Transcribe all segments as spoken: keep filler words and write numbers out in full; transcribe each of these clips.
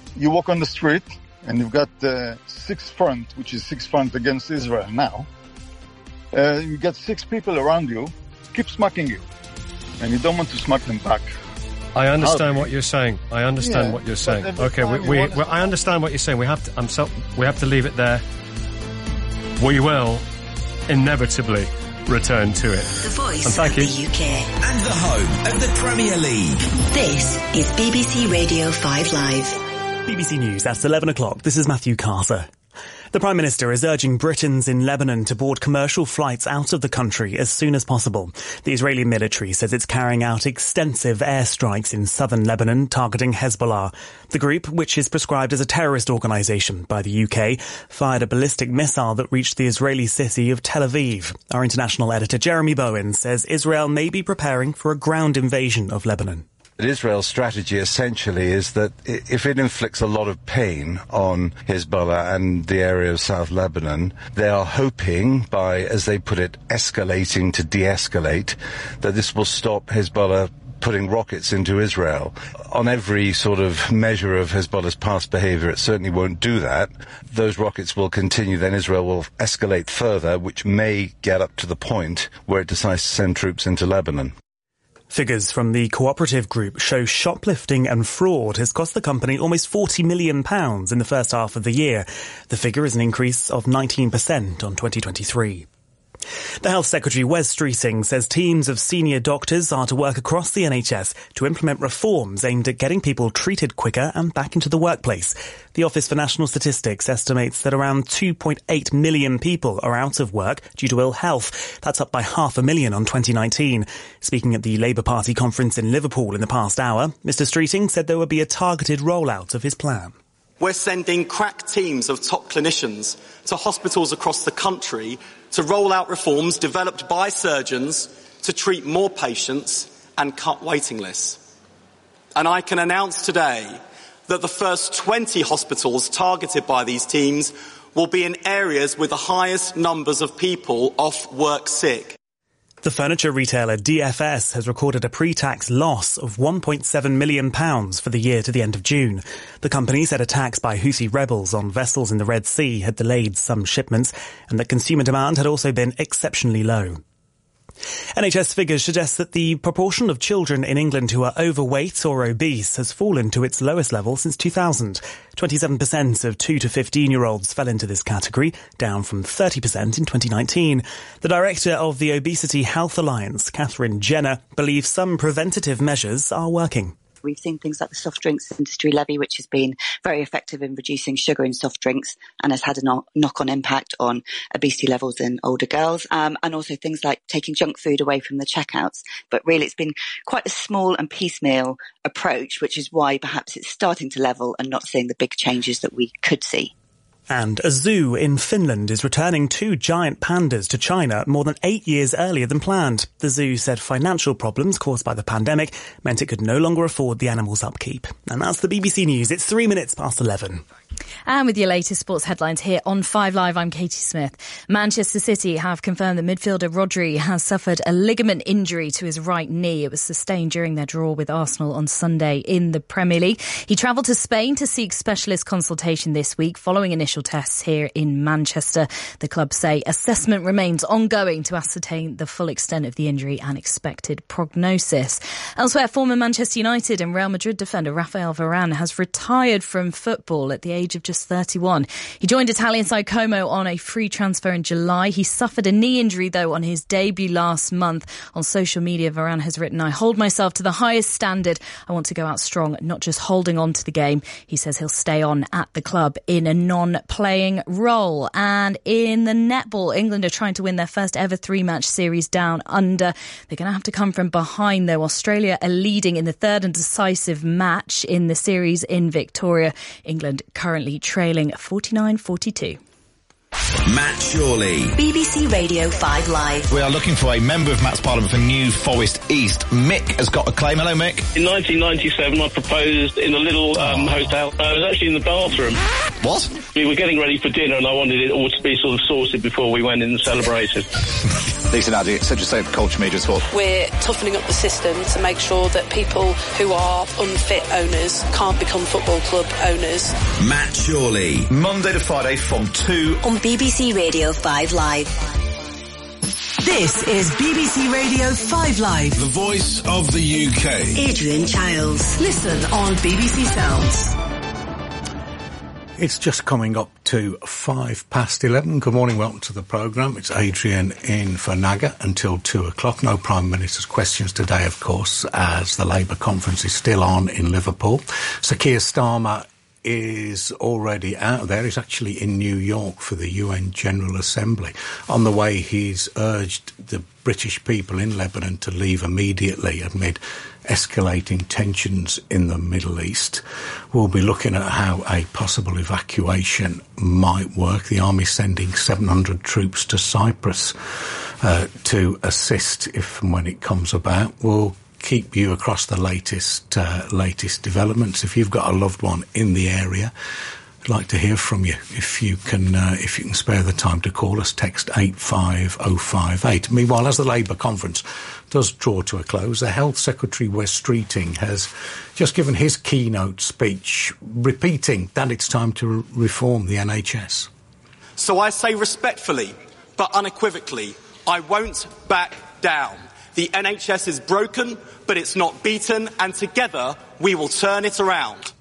you walk on the street and you've got uh, six front, which is six front against Israel now. Uh, you got six people around you, keep smacking you, and you don't want to smack them back. I understand what you're saying. I understand yeah, what you're saying. Okay, we, we, we I understand what you're saying. We have to. I'm so. We have to leave it there. We will inevitably return to it. The voice and thank of you. the U K and the home of the Premier League. This is B B C Radio five Live. B B C News at eleven o'clock. This is Matthew Carter. The Prime Minister is urging Britons in Lebanon to board commercial flights out of the country as soon as possible. The Israeli military says it's carrying out extensive airstrikes in southern Lebanon targeting Hezbollah. The group, which is prescribed as a terrorist organisation by the U K, fired a ballistic missile that reached the Israeli city of Tel Aviv. Our international editor Jeremy Bowen says Israel may be preparing for a ground invasion of Lebanon. Israel's strategy essentially is that if it inflicts a lot of pain on Hezbollah and the area of South Lebanon, they are hoping by, as they put it, escalating to de-escalate, that this will stop Hezbollah putting rockets into Israel. On every sort of measure of Hezbollah's past behavior, it certainly won't do that. Those rockets will continue, then Israel will escalate further, which may get up to the point where it decides to send troops into Lebanon. Figures from the cooperative group show shoplifting and fraud has cost the company almost forty million pounds in the first half of the year. The figure is an increase of nineteen percent on twenty twenty-three. The Health Secretary, Wes Streeting, says teams of senior doctors are to work across the N H S to implement reforms aimed at getting people treated quicker and back into the workplace. The Office for National Statistics estimates that around two point eight million people are out of work due to ill health. That's up by half a million on twenty nineteen. Speaking at the Labour Party conference in Liverpool in the past hour, Mr Streeting said there would be a targeted rollout of his plan. We're sending crack teams of top clinicians to hospitals across the country to roll out reforms developed by surgeons to treat more patients and cut waiting lists. And I can announce today that the first twenty hospitals targeted by these teams will be in areas with the highest numbers of people off work sick. The furniture retailer D F S has recorded a pre-tax loss of one point seven million pounds for the year to the end of June. The company said attacks by Houthi rebels on vessels in the Red Sea had delayed some shipments and that consumer demand had also been exceptionally low. N H S figures suggest that the proportion of children in England who are overweight or obese has fallen to its lowest level since two thousand. twenty-seven percent of two to fifteen-year-olds fell into this category, down from thirty percent in twenty nineteen. The director of the Obesity Health Alliance, Catherine Jenner, believes some preventative measures are working. We've seen things like the soft drinks industry levy, which has been very effective in reducing sugar in soft drinks and has had a no- knock-on impact on obesity levels in older girls. Um, and also things like taking junk food away from the checkouts. But really, it's been quite a small and piecemeal approach, which is why perhaps it's starting to level and not seeing the big changes that we could see. And a zoo in Finland is returning two giant pandas to China more than eight years earlier than planned. The zoo said financial problems caused by the pandemic meant it could no longer afford the animals' upkeep. And that's the B B C News. It's three minutes past eleven. And with your latest sports headlines here on five Live, I'm Katie Smith. Manchester City have confirmed that midfielder Rodri has suffered a ligament injury to his right knee. It was sustained during their draw with Arsenal on Sunday in the Premier League. He travelled to Spain to seek specialist consultation this week following initial tests here in Manchester. The club say assessment remains ongoing to ascertain the full extent of the injury and expected prognosis. Elsewhere, former Manchester United and Real Madrid defender Rafael Varane has retired from football at the age of just thirty-one. He joined Italian side Como on a free transfer in July. He suffered a knee injury, though, on his debut last month. On social media, Varane has written, "I hold myself to the highest standard. I want to go out strong, not just holding on to the game." He says he'll stay on at the club in a non-playing role. And in the netball, England are trying to win their first ever three-match series down under. They're going to have to come from behind, though. Australia are leading in the third and decisive match in the series in Victoria. England currently trailing forty-nine forty-two. Matt Shawley. B B C Radio five Live. We are looking for a member of Matt's Parliament for New Forest East. Mick has got a claim. Hello, Mick. In nineteen ninety-seven, I proposed in a little um, oh. hotel. I was actually in the bathroom. What? We were getting ready for dinner and I wanted it all to be sort of sorted before we went in and celebrated. Lisa Naddy, Central State for Culture, Media and Sport. We're toughening up the system to make sure that people who are unfit owners can't become football club owners. Matt Shorley. Monday to Friday from two on B B C Radio five Live. This is B B C Radio five Live. The voice of the U K. Adrian Childs. Listen on B B C Sounds. It's just coming up to five past eleven. Good morning, welcome to the programme. It's Adrian in for Naga until two o'clock. No Prime Minister's questions today, of course, as the Labour conference is still on in Liverpool. Sir Keir Starmer is already out there. He's actually in New York for the U N General Assembly. On the way, he's urged the British people in Lebanon to leave immediately amid escalating tensions in the Middle East. We'll be looking at how a possible evacuation might work. The army sending seven hundred troops to Cyprus uh, to assist if and when it comes about. We'll keep you across the latest uh, latest developments. If you've got a loved one in the area, I'd like to hear from you. If you can, uh, if you can spare the time to call us, text eight five oh five eight. Meanwhile, as the Labour conference does draw to a close, the Health Secretary Wes Streeting has just given his keynote speech, repeating that it's time to re- reform the N H S. So I say respectfully, but unequivocally, I won't back down. The N H S is broken, but it's not beaten, and together we will turn it around.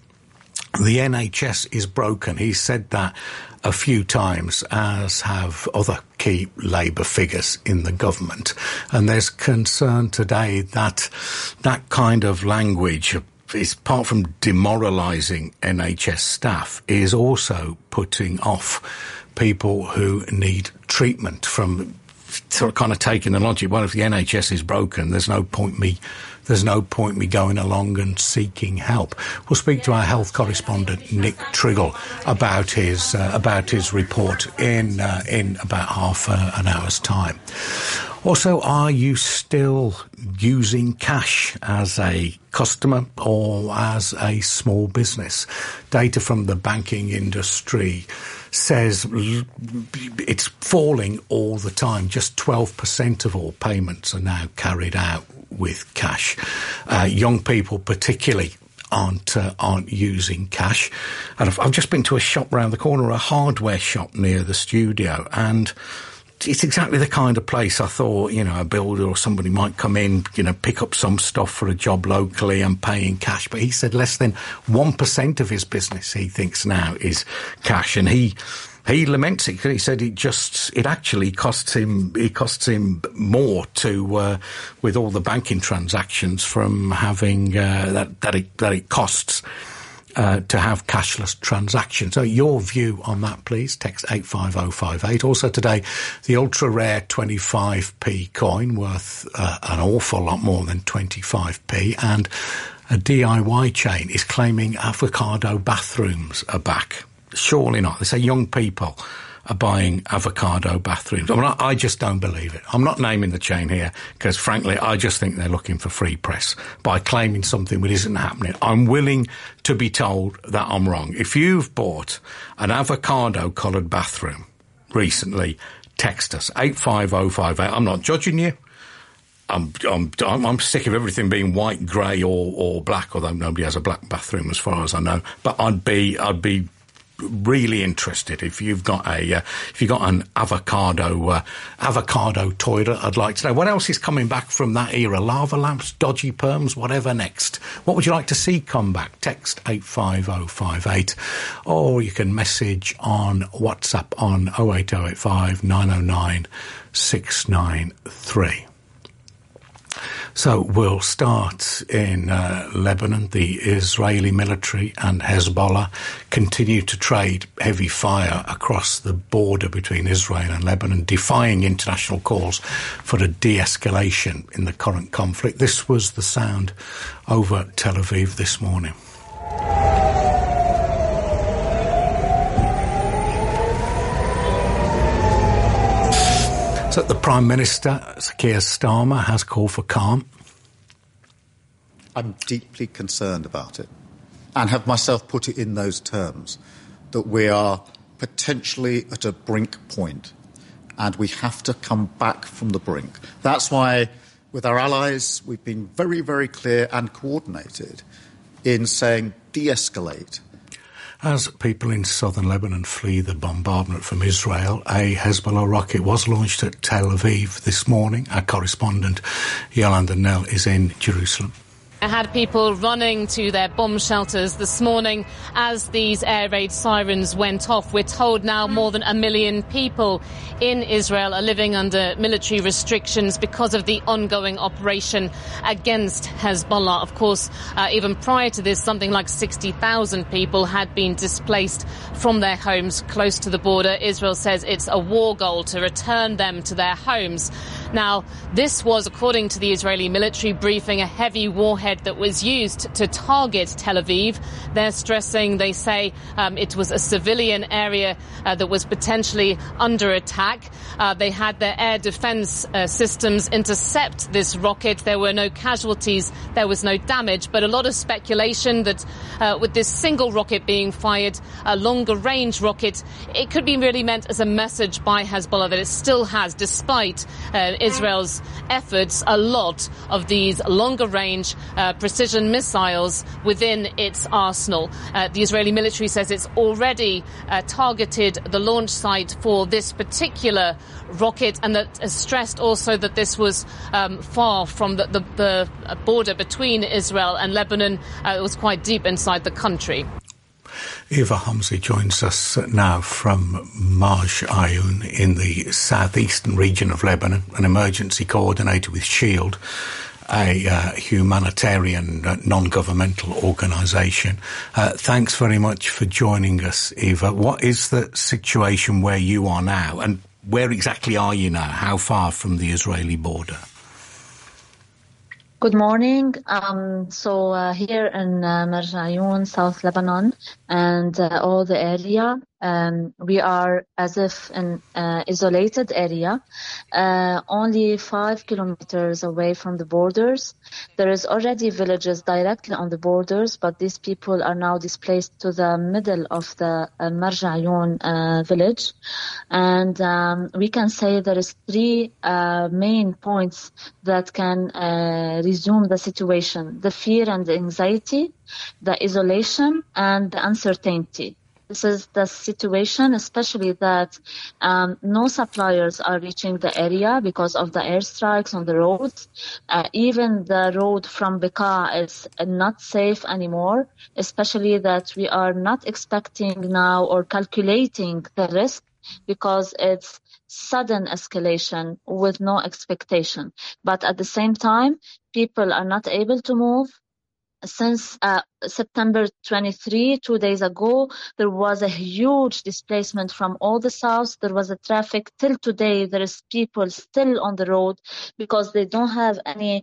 The N H S is broken. He said that a few times, as have other key Labour figures in the government. And there's concern today that that kind of language is, apart from demoralising N H S staff, is also putting off people who need treatment from sort of kind of taking the logic, well, if the N H S is broken, there's no point me there's no point me going along and seeking help. We'll speak to our health correspondent Nick Triggle about his uh, about his report in uh, in about half uh, an hour's time. Also, are you still using cash as a customer or as a small business? Data from the banking industry says it's falling all the time. Just twelve percent of all payments are now carried out with cash. Uh, young people particularly aren't uh, aren't using cash. And I've, I've just been to a shop round the corner, a hardware shop near the studio, and it's exactly the kind of place I thought, you know, a builder or somebody might come in, you know, pick up some stuff for a job locally and pay in cash. But he said less than one percent of his business, he thinks now, is cash. And he he laments it. He said it just, it actually costs him, it costs him more to, uh, with all the banking transactions from having, uh, that, that it, that it costs. Uh, to have cashless transactions. So your view on that, please. Text eight five oh five eight. Also today, the ultra-rare twenty-five p coin worth uh, an awful lot more than twenty-five p, and a D I Y chain is claiming avocado bathrooms are back. Surely not. They say young people are buying avocado bathrooms. I mean, I, I just don't believe it. I'm not naming the chain here because, frankly, I just think they're looking for free press by claiming something that isn't happening. I'm willing to be told that I'm wrong. If you've bought an avocado-coloured bathroom recently, text us, eight five oh five eight. I'm not judging you. I'm, I'm, I'm sick of everything being white, grey or, or black, although nobody has a black bathroom as far as I know. But I'd be, I'd be really interested if you've got a uh, if you've got an avocado uh, avocado toilet. I'd like to know what else is coming back from that era. Lava lamps, dodgy perms, whatever next. What would you like to see come back? Text eight five oh five eight, or you can message on WhatsApp on oh eight oh eight five nine oh nine six nine three. So we'll start in uh, Lebanon. The Israeli military and Hezbollah continue to trade heavy fire across the border between Israel and Lebanon, defying international calls for a de-escalation in the current conflict. This was the sound over Tel Aviv this morning. So the Prime Minister, Sir Keir Starmer, has called for calm. I'm deeply concerned about it and have myself put it in those terms, that we are potentially at a brink point and we have to come back from the brink. That's why, with our allies, we've been very, very clear and coordinated in saying de-escalate. As people in southern Lebanon flee the bombardment from Israel, a Hezbollah rocket was launched at Tel Aviv this morning. Our correspondent Yolanda Nell is in Jerusalem. I had people running to their bomb shelters this morning as these air raid sirens went off. We're told now more than a million people in Israel are living under military restrictions because of the ongoing operation against Hezbollah. Of course, uh, even prior to this, something like sixty thousand people had been displaced from their homes close to the border. Israel says it's a war goal to return them to their homes. Now, this was, according to the Israeli military briefing, a heavy warhead that was used to target Tel Aviv. They're stressing, they say, um, it was a civilian area uh, that was potentially under attack. Uh, they had their air defense uh, systems intercept this rocket. There were no casualties. There was no damage. But a lot of speculation that uh, with this single rocket being fired, a longer range rocket, it could be really meant as a message by Hezbollah that it still has, despite uh, Israel's efforts, a lot of these longer range uh, precision missiles within its arsenal. Uh, the Israeli military says it's already uh, targeted the launch site for this particular rocket, and that has stressed also that this was um, far from the, the, the border between Israel and Lebanon. Uh, it was quite deep inside the country. Eva Hamzi joins us now from Marj Ayoun in the southeastern region of Lebanon, an emergency coordinator with SHIELD, a uh, humanitarian uh, non-governmental organisation. Uh, thanks very much for joining us, Eva. What is the situation where you are now, and where exactly are you now? How far from the Israeli border? Good morning. Um, so uh, here in uh, Marj Ayoun, South Lebanon, and uh, all the area, um, we are as if in an uh, isolated area, uh, only five kilometers away from the borders. There is already villages directly on the borders, but these people are now displaced to the middle of the uh, Marj Ayoun uh, village. And um, we can say there is three uh, main points that can uh, resume the situation: the fear and the anxiety, the isolation, and the uncertainty. This is the situation, especially that um, no suppliers are reaching the area because of the airstrikes on the roads. Uh, even the road from Bekaa is not safe anymore, especially that we are not expecting now or calculating the risk because it's sudden escalation with no expectation. But at the same time, people are not able to move. Since uh, September twenty-third, two days ago, there was a huge displacement from all the south. There was a traffic. Till today, there is people still on the road because they don't have any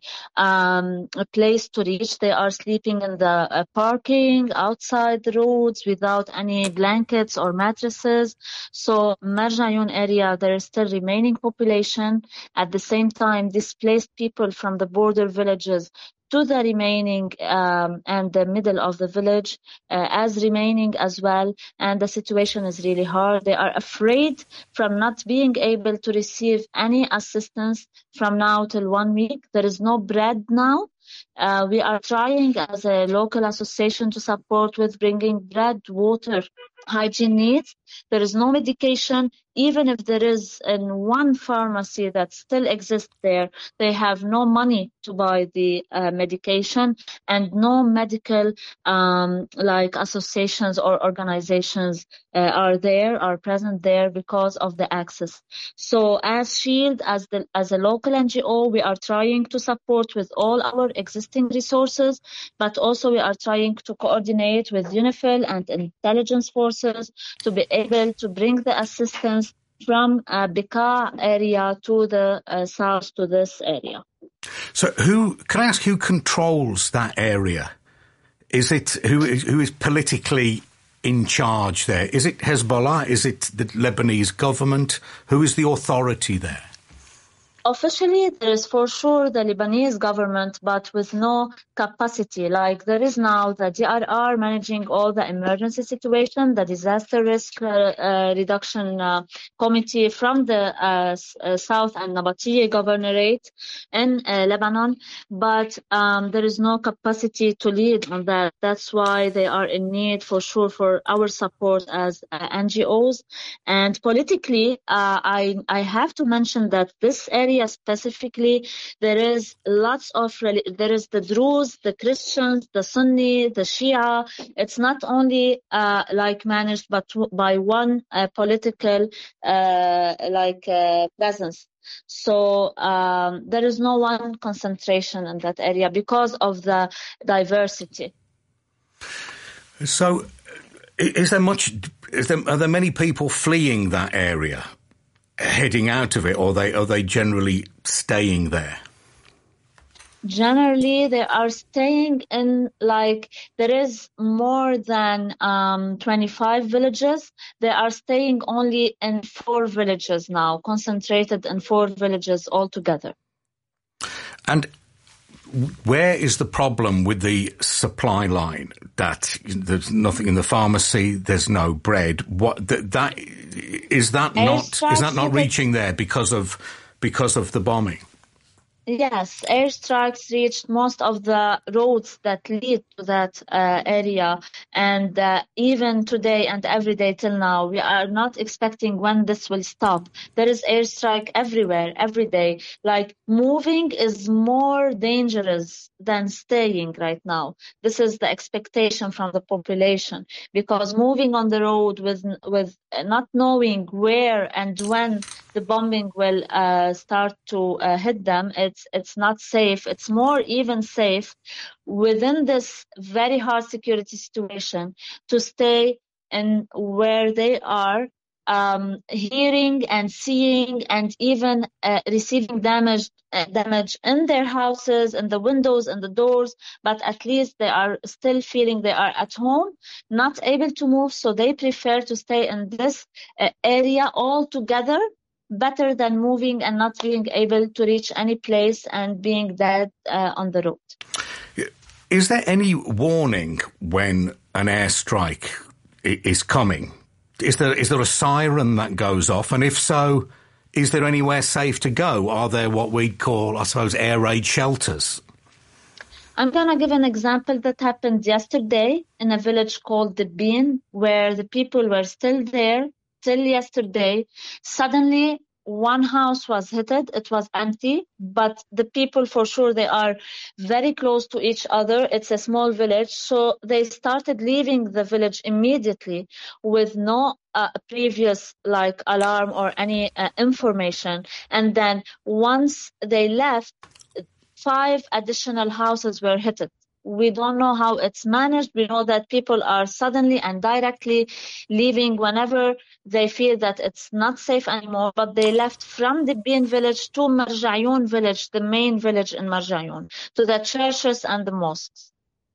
um, place to reach. They are sleeping in the uh, parking outside the roads without any blankets or mattresses. So Marj Ayoun area, there is still remaining population. At the same time, displaced people from the border villages to the remaining um, and the middle of the village uh, as remaining as well. And the situation is really hard. They are afraid from not being able to receive any assistance from now till one week. There is no bread now. Uh, we are trying as a local association to support with bringing bread, water, hygiene needs. There is no medication. Even if there is in one pharmacy that still exists there, they have no money to buy the uh, medication, and no medical um, like associations or organizations uh, are there, are present there because of the access. So as SHIELD, as the as a local N G O, we are trying to support with all our existing resources, but also we are trying to coordinate with UNIFIL and intelligence forces to be able to bring the assistance from uh, Bekaa area to the uh, south to this area. So who, can I ask who controls that area? Is it, who is, who is politically in charge there? Is it Hezbollah? Is it the Lebanese government? Who is the authority there? Officially, there is for sure the Lebanese government, but with no capacity. Like there is now the D R R managing all the emergency situation, the disaster risk uh, uh, reduction uh, committee from the uh, s- uh, South and Nabatieh governorate in uh, Lebanon, but um, there is no capacity to lead on that. That's why they are in need for sure for our support as uh, N G Os. And politically, uh, I I have to mention that this area specifically, there is lots of there is the Druze, the Christians, the Sunni, the Shia. It's not only uh, like managed, but by one uh, political uh, like uh, presence. So um, there is no one concentration in that area because of the diversity. So, is there much? Is there are there many people fleeing that area, heading out of it, or are they are they generally staying there? Generally, they are staying in, like, there is more than um, twenty-five villages. They are staying only in four villages now, concentrated in four villages altogether. And where is the problem with the supply line? That there's nothing in the pharmacy, there's no bread. What that, that is that not is that not reaching there because of because of the bombing? Yes, airstrikes reached most of the roads that lead to that uh, area. And uh, even today and every day till now, we are not expecting when this will stop. There is airstrike everywhere, every day. Like, moving is more dangerous than staying right now. This is the expectation from the population, because moving on the road with with not knowing where and when the bombing will uh, start to uh, hit them, it's it's not safe. It's more even safe within this very hard security situation to stay in where they are, um, hearing and seeing and even uh, receiving damage uh, damage in their houses, in the windows and the doors, but at least they are still feeling they are at home, not able to move, so they prefer to stay in this uh, area altogether, better than moving and not being able to reach any place and being dead uh, on the road. Is there any warning when an airstrike is coming? Is there is there a siren that goes off? And if so, is there anywhere safe to go? Are there what we'd call, I suppose, air raid shelters? I'm going to give an example that happened yesterday in a village called Dibin, where the people were still there till yesterday. Suddenly, one house was hit. It was empty, but the people, for sure, they are very close to each other. It's a small village, so they started leaving the village immediately with no uh, previous like alarm or any uh, information. And then once they left, five additional houses were hit. We don't know how it's managed. We know that people are suddenly and directly leaving whenever they feel that it's not safe anymore. But they left from the Dibin village to Marjayoun village, the main village in Marjayoun, to the churches and the mosques.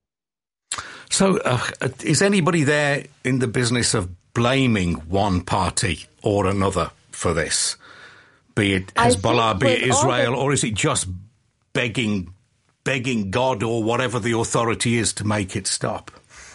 So uh, is anybody there in the business of blaming one party or another for this? Be it Hezbollah, be it Israel, the- or is it just begging begging God or whatever the authority is to make it stop?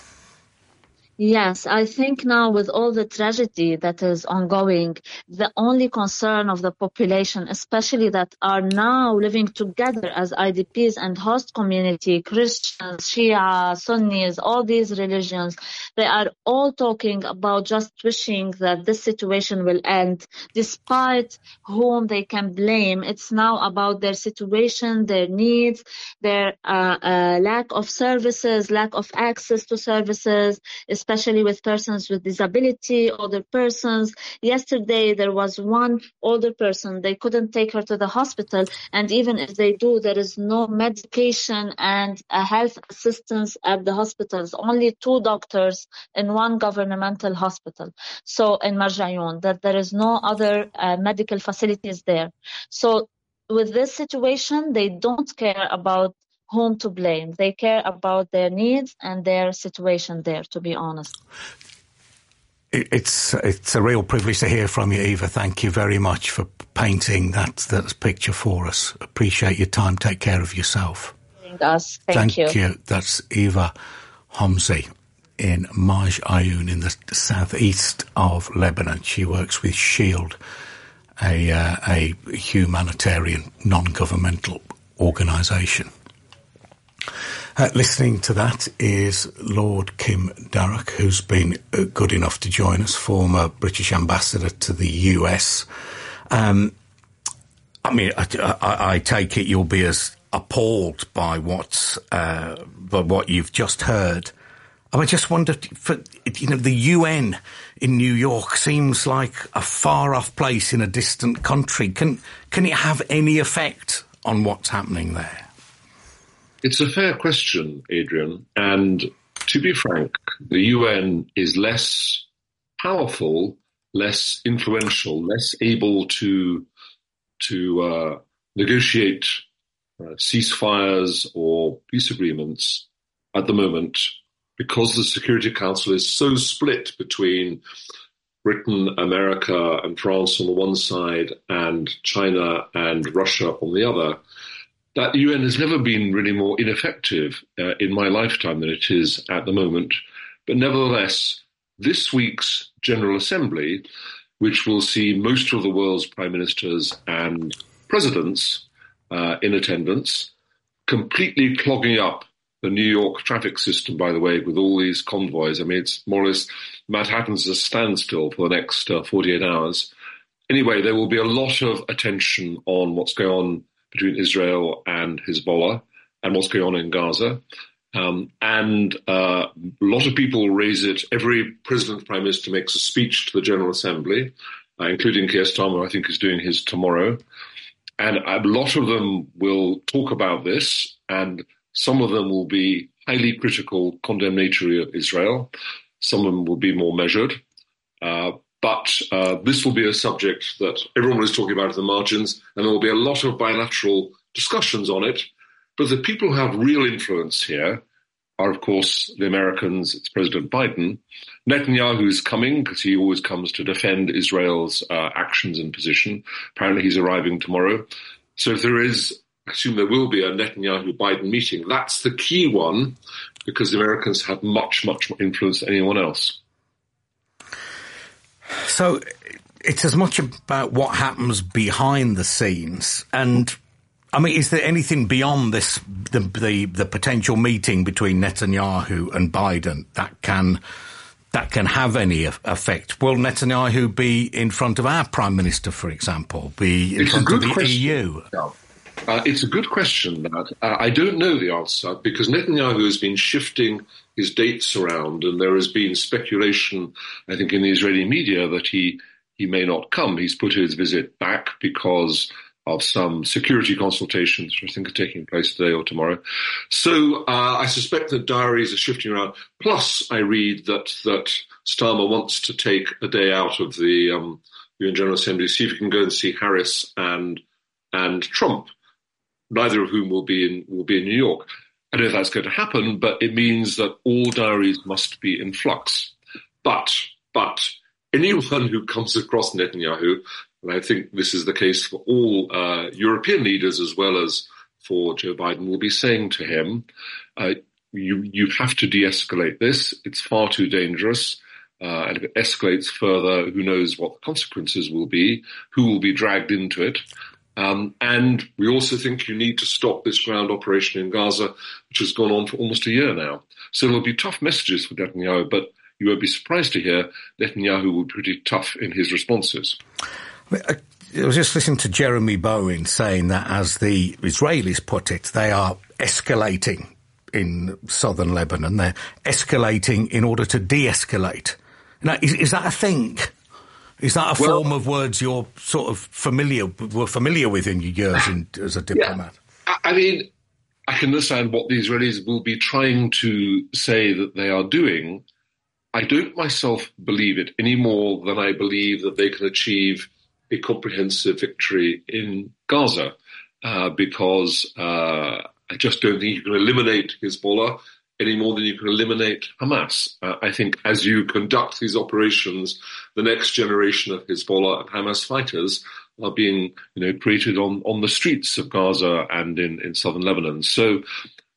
Yes, I think now with all the tragedy that is ongoing, the only concern of the population, especially that are now living together as I D Ps and host community, Christians, Shia, Sunnis, all these religions, they are all talking about just wishing that this situation will end, despite whom they can blame. It's now about their situation, their needs, their uh, uh, lack of services, lack of access to services, especially with persons with disability, older persons. Yesterday, there was one older person. They couldn't take her to the hospital. And even if they do, there is no medication and a health assistance at the hospitals. Only two doctors in one governmental hospital. So in Marjayoun, that there is no other uh, medical facilities there. So with this situation, they don't care about whom to blame. They care about their needs and their situation there, to be honest. It's it's a real privilege to hear from you, Eva. Thank you very much for painting that, that picture for us. Appreciate your time. Take care of yourself. joining us. Thank, Thank you. you. That's Eva Homsi in Maj Ayoun in the southeast of Lebanon. She works with SHIELD, a, uh, a humanitarian non-governmental organisation. Uh, listening to that is Lord Kim Darroch, who's been uh, good enough to join us, former British ambassador to the U S. Um, I mean, I, I, I take it you'll be as appalled by what's, uh, by what you've just heard. I just wondered, for, you know, the U N in New York seems like a far-off place in a distant country. Can can it have any effect on what's happening there? It's a fair question, Adrian. And to be frank, the U N is less powerful, less influential, less able to to uh, negotiate uh, ceasefires or peace agreements at the moment, because the Security Council is so split between Britain, America and France on the one side and China and Russia on the other. That U N has never been really more ineffective uh, in my lifetime than it is at the moment. But nevertheless, this week's General Assembly, which will see most of the world's prime ministers and presidents uh, in attendance, completely clogging up the New York traffic system, by the way, with all these convoys. I mean, it's more or less Manhattan's a standstill for the next uh, forty-eight hours. Anyway, there will be a lot of attention on what's going on between Israel and Hezbollah and what's going on in Gaza. Um, and uh, a lot of people raise it. Every president, prime minister makes a speech to the General Assembly, uh, including Keir Starmer, I think, is doing his tomorrow. And a lot of them will talk about this, and some of them will be highly critical, condemnatory of Israel. Some of them will be more measured. Uh, But uh, this will be a subject that everyone is talking about in the margins, and there will be a lot of bilateral discussions on it. But the people who have real influence here are, of course, the Americans. It's President Biden. Netanyahu is coming because he always comes to defend Israel's uh, actions and position. Apparently he's arriving tomorrow. So if there is, I assume there will be a Netanyahu-Biden meeting. That's the key one, because the Americans have much, much more influence than anyone else. So it's as much about what happens behind the scenes. And, I mean, is there anything beyond this, the, the, the potential meeting between Netanyahu and Biden that can that can have any effect? Will Netanyahu be in front of our Prime Minister, for example, be in it's front of the question. E U? Yeah. Uh, it's a good question, that. Uh, I don't know the answer, because Netanyahu has been shifting his dates around, and there has been speculation, I think, in the Israeli media that he, he may not come. He's put his visit back because of some security consultations, which I think are taking place today or tomorrow. So uh, I suspect that diaries are shifting around. Plus, I read that that Starmer wants to take a day out of the um, U N General Assembly, see if he can go and see Harris and and Trump, neither of whom will be in will be in New York. I don't know if that's going to happen, but it means that all diaries must be in flux. But, but anyone who comes across Netanyahu, and I think this is the case for all uh, European leaders as well as for Joe Biden, will be saying to him, uh, you, you have to de-escalate this. It's far too dangerous. Uh, and if it escalates further, who knows what the consequences will be, who will be dragged into it. Um, and we also think you need to stop this ground operation in Gaza, which has gone on for almost a year now. So there'll be tough messages for Netanyahu, but you won't be surprised to hear Netanyahu will be pretty tough in his responses. I was just listening to Jeremy Bowen saying that, as the Israelis put it, they are escalating in southern Lebanon. They're escalating in order to de-escalate. Now, is, is that a thing? Is that a well, form of words you're sort of familiar were familiar with in your years in, as a diplomat? Yeah. I mean, I can understand what the Israelis will be trying to say that they are doing. I don't myself believe it any more than I believe that they can achieve a comprehensive victory in Gaza, uh, because uh, I just don't think you can eliminate Hezbollah any more than you can eliminate Hamas. Uh, I think as you conduct these operations, the next generation of Hezbollah and Hamas fighters are being, you know, created on, on the streets of Gaza and in, in southern Lebanon. So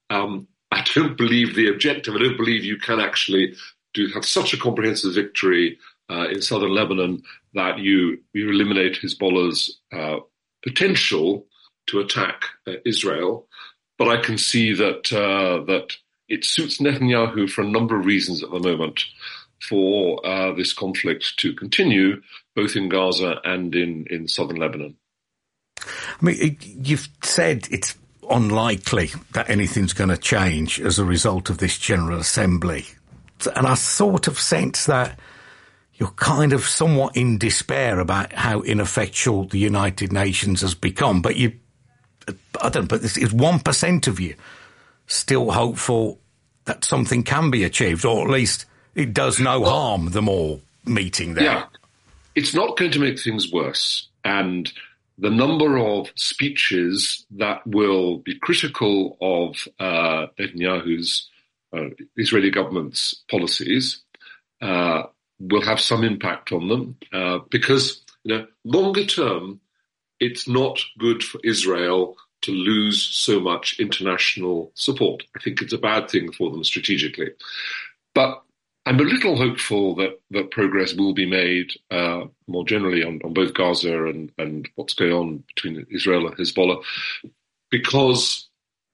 Um, I don't believe the objective. I don't believe you can actually do have such a comprehensive victory uh, in southern Lebanon that you you eliminate Hezbollah's uh, potential to attack uh, Israel. But I can see that uh, that it suits Netanyahu for a number of reasons at the moment for uh, this conflict to continue, both in Gaza and in, in southern Lebanon. I mean, you've said it's unlikely that anything's going to change as a result of this General Assembly. And I sort of sense that you're kind of somewhat in despair about how ineffectual the United Nations has become. But you, I don't know, but is one percent of you still hopeful that something can be achieved, or at least it does no well, harm, them all meeting there? Yeah, it's not going to make things worse. And the number of speeches that will be critical of uh, Netanyahu's uh, Israeli government's policies uh, will have some impact on them uh, because, you know, longer term, it's not good for Israel to lose so much international support. I think it's a bad thing for them strategically. But I'm a little hopeful that, that progress will be made uh, more generally on, on both Gaza and, and what's going on between Israel and Hezbollah, because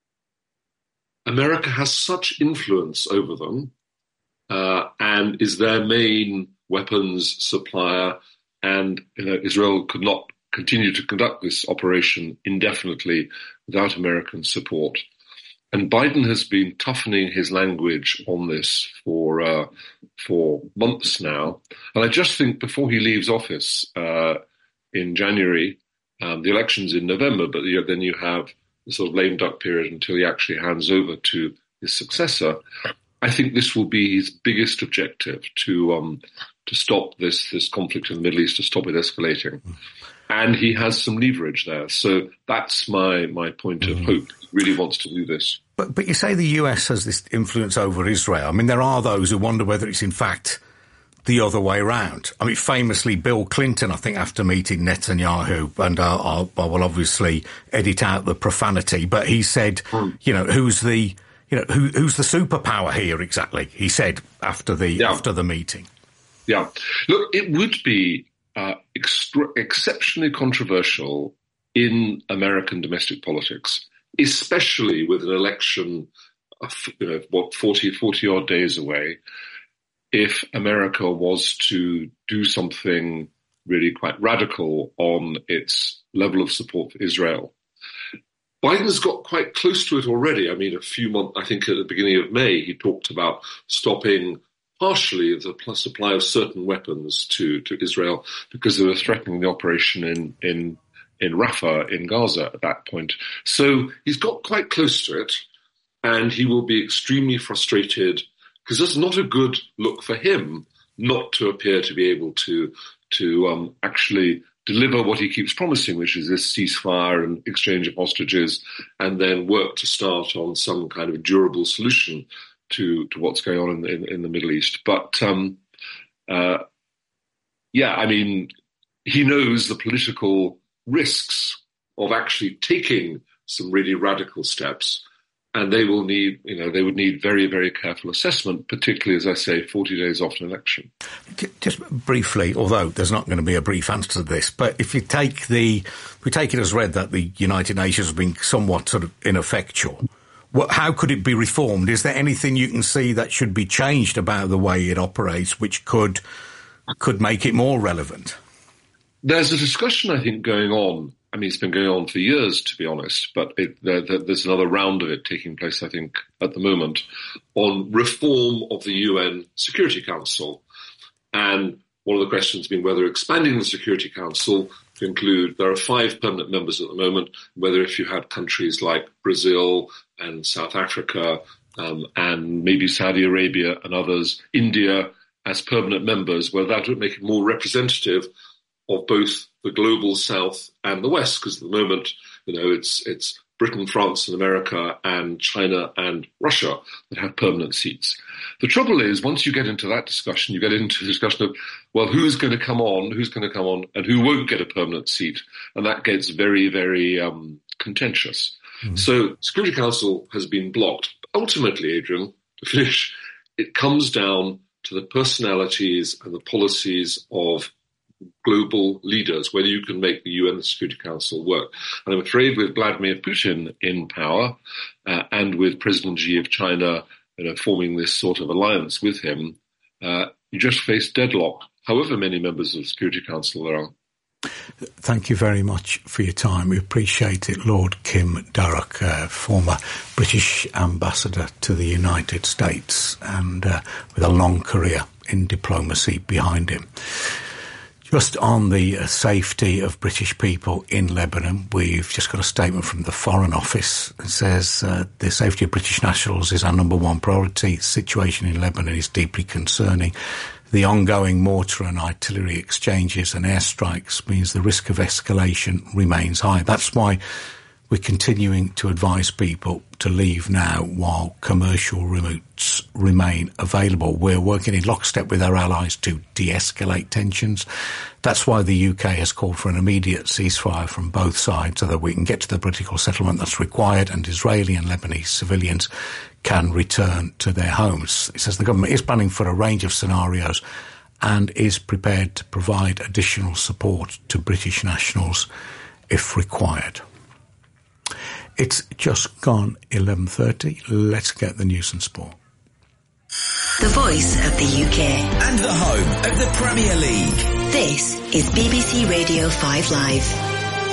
America has such influence over them uh, and is their main weapons supplier, and you know, Israel could not continue to conduct this operation indefinitely without American support. And Biden has been toughening his language on this for uh, for months now. And I just think before he leaves office uh, in January, um, the election's in November, but you know, then you have the sort of lame duck period until he actually hands over to his successor. I think this will be his biggest objective, to um, to stop this this conflict in the Middle East, to stop it escalating. And he has some leverage there. So that's my, my point of hope. He really wants to do this. But, but you say the U S has this influence over Israel. I mean, there are those who wonder whether it's in fact the other way around. I mean, famously, Bill Clinton, I think, after meeting Netanyahu, and I'll, I'll, I will obviously edit out the profanity, but he said, mm. you know, who's the, you know, who, who's the superpower here exactly? He said after the, yeah. after the meeting. Yeah. Look, it would be Uh, extra- exceptionally controversial in American domestic politics, especially with an election, of, you know, what, forty, forty odd days away, if America was to do something really quite radical on its level of support for Israel. Biden's got quite close to it already. I mean, a few months, I think at the beginning of May, he talked about stopping partially the supply of certain weapons to, to Israel because they were threatening the operation in, in, in Rafah in Gaza at that point. So he's got quite close to it, and he will be extremely frustrated because it's not a good look for him not to appear to be able to, to um, actually deliver what he keeps promising, which is this ceasefire and exchange of hostages, and then work to start on some kind of durable solution to, to what's going on in the, in, in the Middle East. But, um, uh, yeah, I mean, he knows the political risks of actually taking some really radical steps, and they will need, you know, they would need very, very careful assessment, particularly, as I say, forty days after an election. Just briefly, although there's not going to be a brief answer to this, but if you take the, if we take it as read that the United Nations has been somewhat sort of ineffectual, what, how could it be reformed? Is there anything you can see that should be changed about the way it operates, which could could make it more relevant? There's a discussion, I think, going on. I mean, it's been going on for years, to be honest, but it, there, there's another round of it taking place, I think, at the moment, on reform of the U N Security Council. And one of the questions has been whether expanding the Security Council to include, there are five permanent members at the moment, whether if you had countries like Brazil and South Africa um, and maybe Saudi Arabia and others, India as permanent members, whether that would make it more representative of both the global South and the West, because at the moment, you know, it's it's Britain, France and America and China and Russia that have permanent seats. The trouble is, once you get into that discussion, you get into the discussion of, well, who's going to come on, who's going to come on, and who won't get a permanent seat. And that gets very, very um, contentious. Mm. So Security Council has been blocked. Ultimately, Adrian, to finish, it comes down to the personalities and the policies of global leaders, whether you can make the U N Security Council work. And I'm afraid with Vladimir Putin in power uh, and with President Xi of China, you know, forming this sort of alliance with him, uh, you just face deadlock, however many members of the Security Council there are. Thank you very much for your time. We appreciate it. Lord Kim Darroch, uh, former British ambassador to the United States and uh, with a long career in diplomacy behind him. Just on the uh, safety of British people in Lebanon, we've just got a statement from the Foreign Office that says uh, the safety of British nationals is our number one priority. The situation in Lebanon is deeply concerning. The ongoing mortar and artillery exchanges and airstrikes means the risk of escalation remains high. That's why we're continuing to advise people to leave now while commercial routes remain available. We're working in lockstep with our allies to de-escalate tensions. That's why the U K has called for an immediate ceasefire from both sides so that we can get to the political settlement that's required and Israeli and Lebanese civilians can return to their homes. It says the government is planning for a range of scenarios and is prepared to provide additional support to British nationals if required. It's just gone eleven thirty. Let's get the news and sport. The voice of the U K. And the home of the Premier League. This is B B C Radio five Live.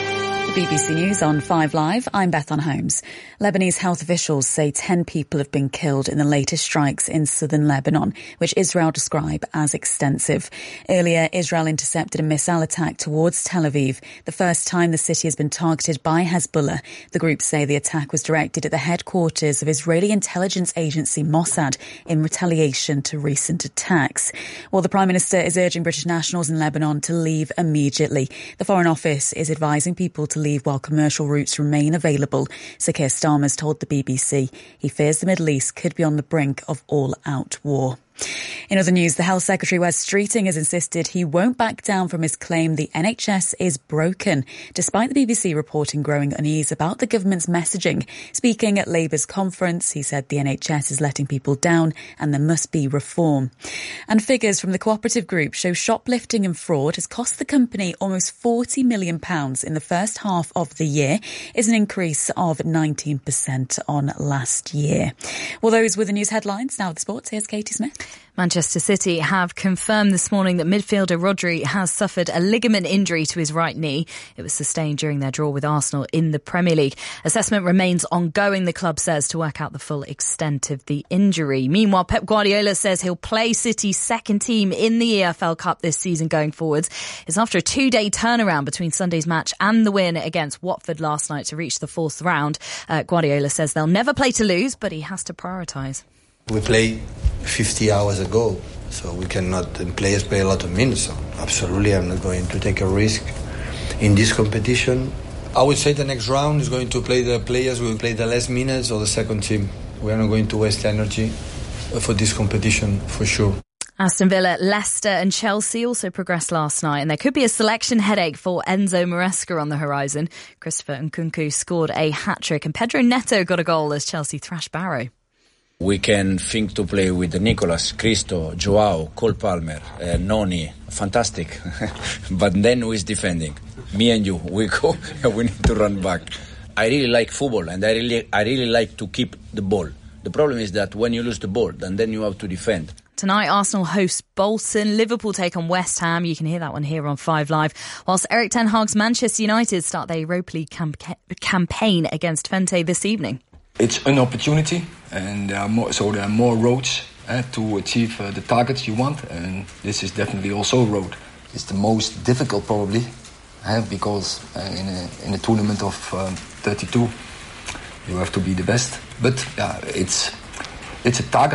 B B C News on five Live, I'm Bethan Holmes. Lebanese health officials say ten people have been killed in the latest strikes in southern Lebanon, which Israel describe as extensive. Earlier, Israel intercepted a missile attack towards Tel Aviv, the first time the city has been targeted by Hezbollah. The group say the attack was directed at the headquarters of Israeli intelligence agency Mossad in retaliation to recent attacks. Well, the Prime Minister is urging British nationals in Lebanon to leave immediately. The Foreign Office is advising people to leave while commercial routes remain available. Sir Keir Starmer's told the B B C he fears the Middle East could be on the brink of all-out war. In other news, the Health Secretary Wes Streeting has insisted he won't back down from his claim the N H S is broken, despite the B B C reporting growing unease about the government's messaging. Speaking at Labour's conference, he said the N H S is letting people down and there must be reform. And figures from the cooperative group show shoplifting and fraud has cost the company almost forty million pounds in the first half of the year. It's an increase of nineteen percent on last year. Well, those were the news headlines. Now with the sports, here's Katie Smith. Manchester City have confirmed this morning that midfielder Rodri has suffered a ligament injury to his right knee. It was sustained during their draw with Arsenal in the Premier League. Assessment remains ongoing, the club says, to work out the full extent of the injury. Meanwhile, Pep Guardiola says he'll play City's second team in the E F L Cup this season going forwards. It's after a two-day turnaround between Sunday's match and the win against Watford last night to reach the fourth round. Uh, Guardiola says they'll never play to lose, but he has to prioritise. We played fifty hours ago, so we cannot, and players play a lot of minutes, so absolutely I'm not going to take a risk in this competition. I would say the next round is going to play the players who will play the less minutes or the second team. We are not going to waste energy for this competition, for sure. Aston Villa, Leicester and Chelsea also progressed last night, and there could be a selection headache for Enzo Maresca on the horizon. Christopher Nkunku scored a hat-trick and Pedro Neto got a goal as Chelsea thrashed Barrow. We can think to play with Nicolas, Cristo, Joao, Cole Palmer, uh, Noni. Fantastic. But then who is defending? Me and you. We go. We need to run back. I really like football, and I really, I really like to keep the ball. The problem is that when you lose the ball, and then you have to defend. Tonight, Arsenal host Bolton. Liverpool take on West Ham. You can hear that one here on five Live. Whilst Eric Ten Hag's Manchester United start their Europa League camp- campaign against Twente this evening. It's an opportunity, and there are more, so there are more roads uh, to achieve uh, the targets you want, and this is definitely also a road. It's the most difficult probably, uh, because uh, in a in a tournament of um, thirty-two, you have to be the best. But yeah, it's it's a target.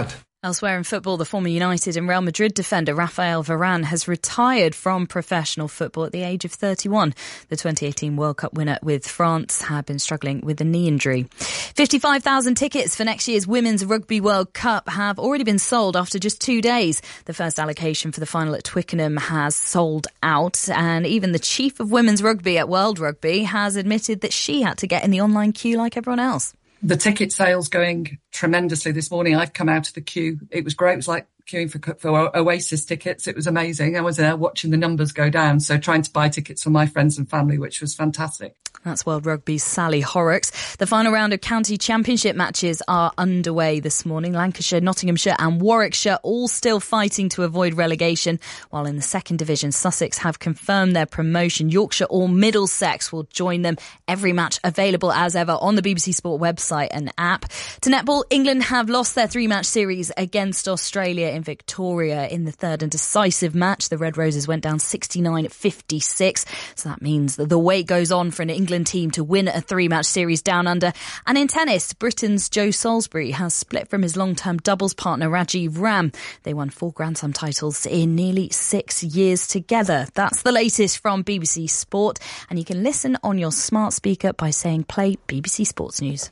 Elsewhere in football, the former United and Real Madrid defender Rafael Varane has retired from professional football at the age of thirty-one. The twenty eighteen World Cup winner with France had been struggling with a knee injury. fifty-five thousand tickets for next year's Women's Rugby World Cup have already been sold after just two days. The first allocation for the final at Twickenham has sold out, and even the chief of women's rugby at World Rugby has admitted that she had to get in the online queue like everyone else. The ticket sales going tremendously this morning. I've come out of the queue. It was great. It was like queuing for, for Oasis tickets. It was amazing. I was there watching the numbers go down. So trying to buy tickets for my friends and family, which was fantastic. That's World Rugby's Sally Horrocks. The final round of county championship matches are underway this morning. Lancashire, Nottinghamshire and Warwickshire all still fighting to avoid relegation, while in the second division, Sussex have confirmed their promotion. Yorkshire or Middlesex will join them. Every match available as ever on the B B C Sport website and app. To netball, England have lost their three-match series against Australia in Victoria. In the third and decisive match, the Red Roses went down sixty-nine fifty-six. So that means that the wait goes on for an England team to win a three-match series down under. And in tennis, Britain's Joe Salisbury has split from his long-term doubles partner Rajiv Ram. They won four Grand Slam titles in nearly six years together. That's the latest from B B C Sport, and you can listen on your smart speaker by saying play B B C Sports News.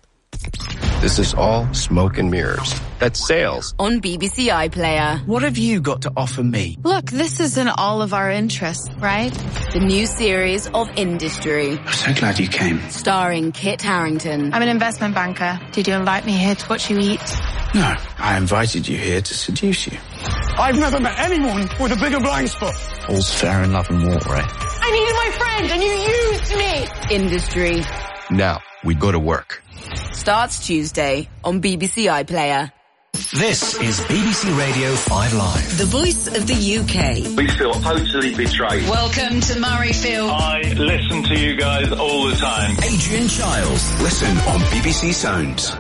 This is all smoke and mirrors. That's sales. On B B C iPlayer. What have you got to offer me? Look, this is in all of our interests, right? The new series of Industry. I'm so glad you came. Starring Kit Harington. I'm an investment banker. Did you invite me here to watch you eat? No, I invited you here to seduce you. I've never met anyone with a bigger blind spot. All's fair in love and war, right? I needed my friend and you used me. Industry. Now, we go to work. Starts Tuesday on B B C iPlayer. This is B B C Radio five Live. The voice of the U K. We feel totally betrayed. Welcome to Murrayfield. I listen to you guys all the time. Adrian Childs. Listen on B B C Sounds.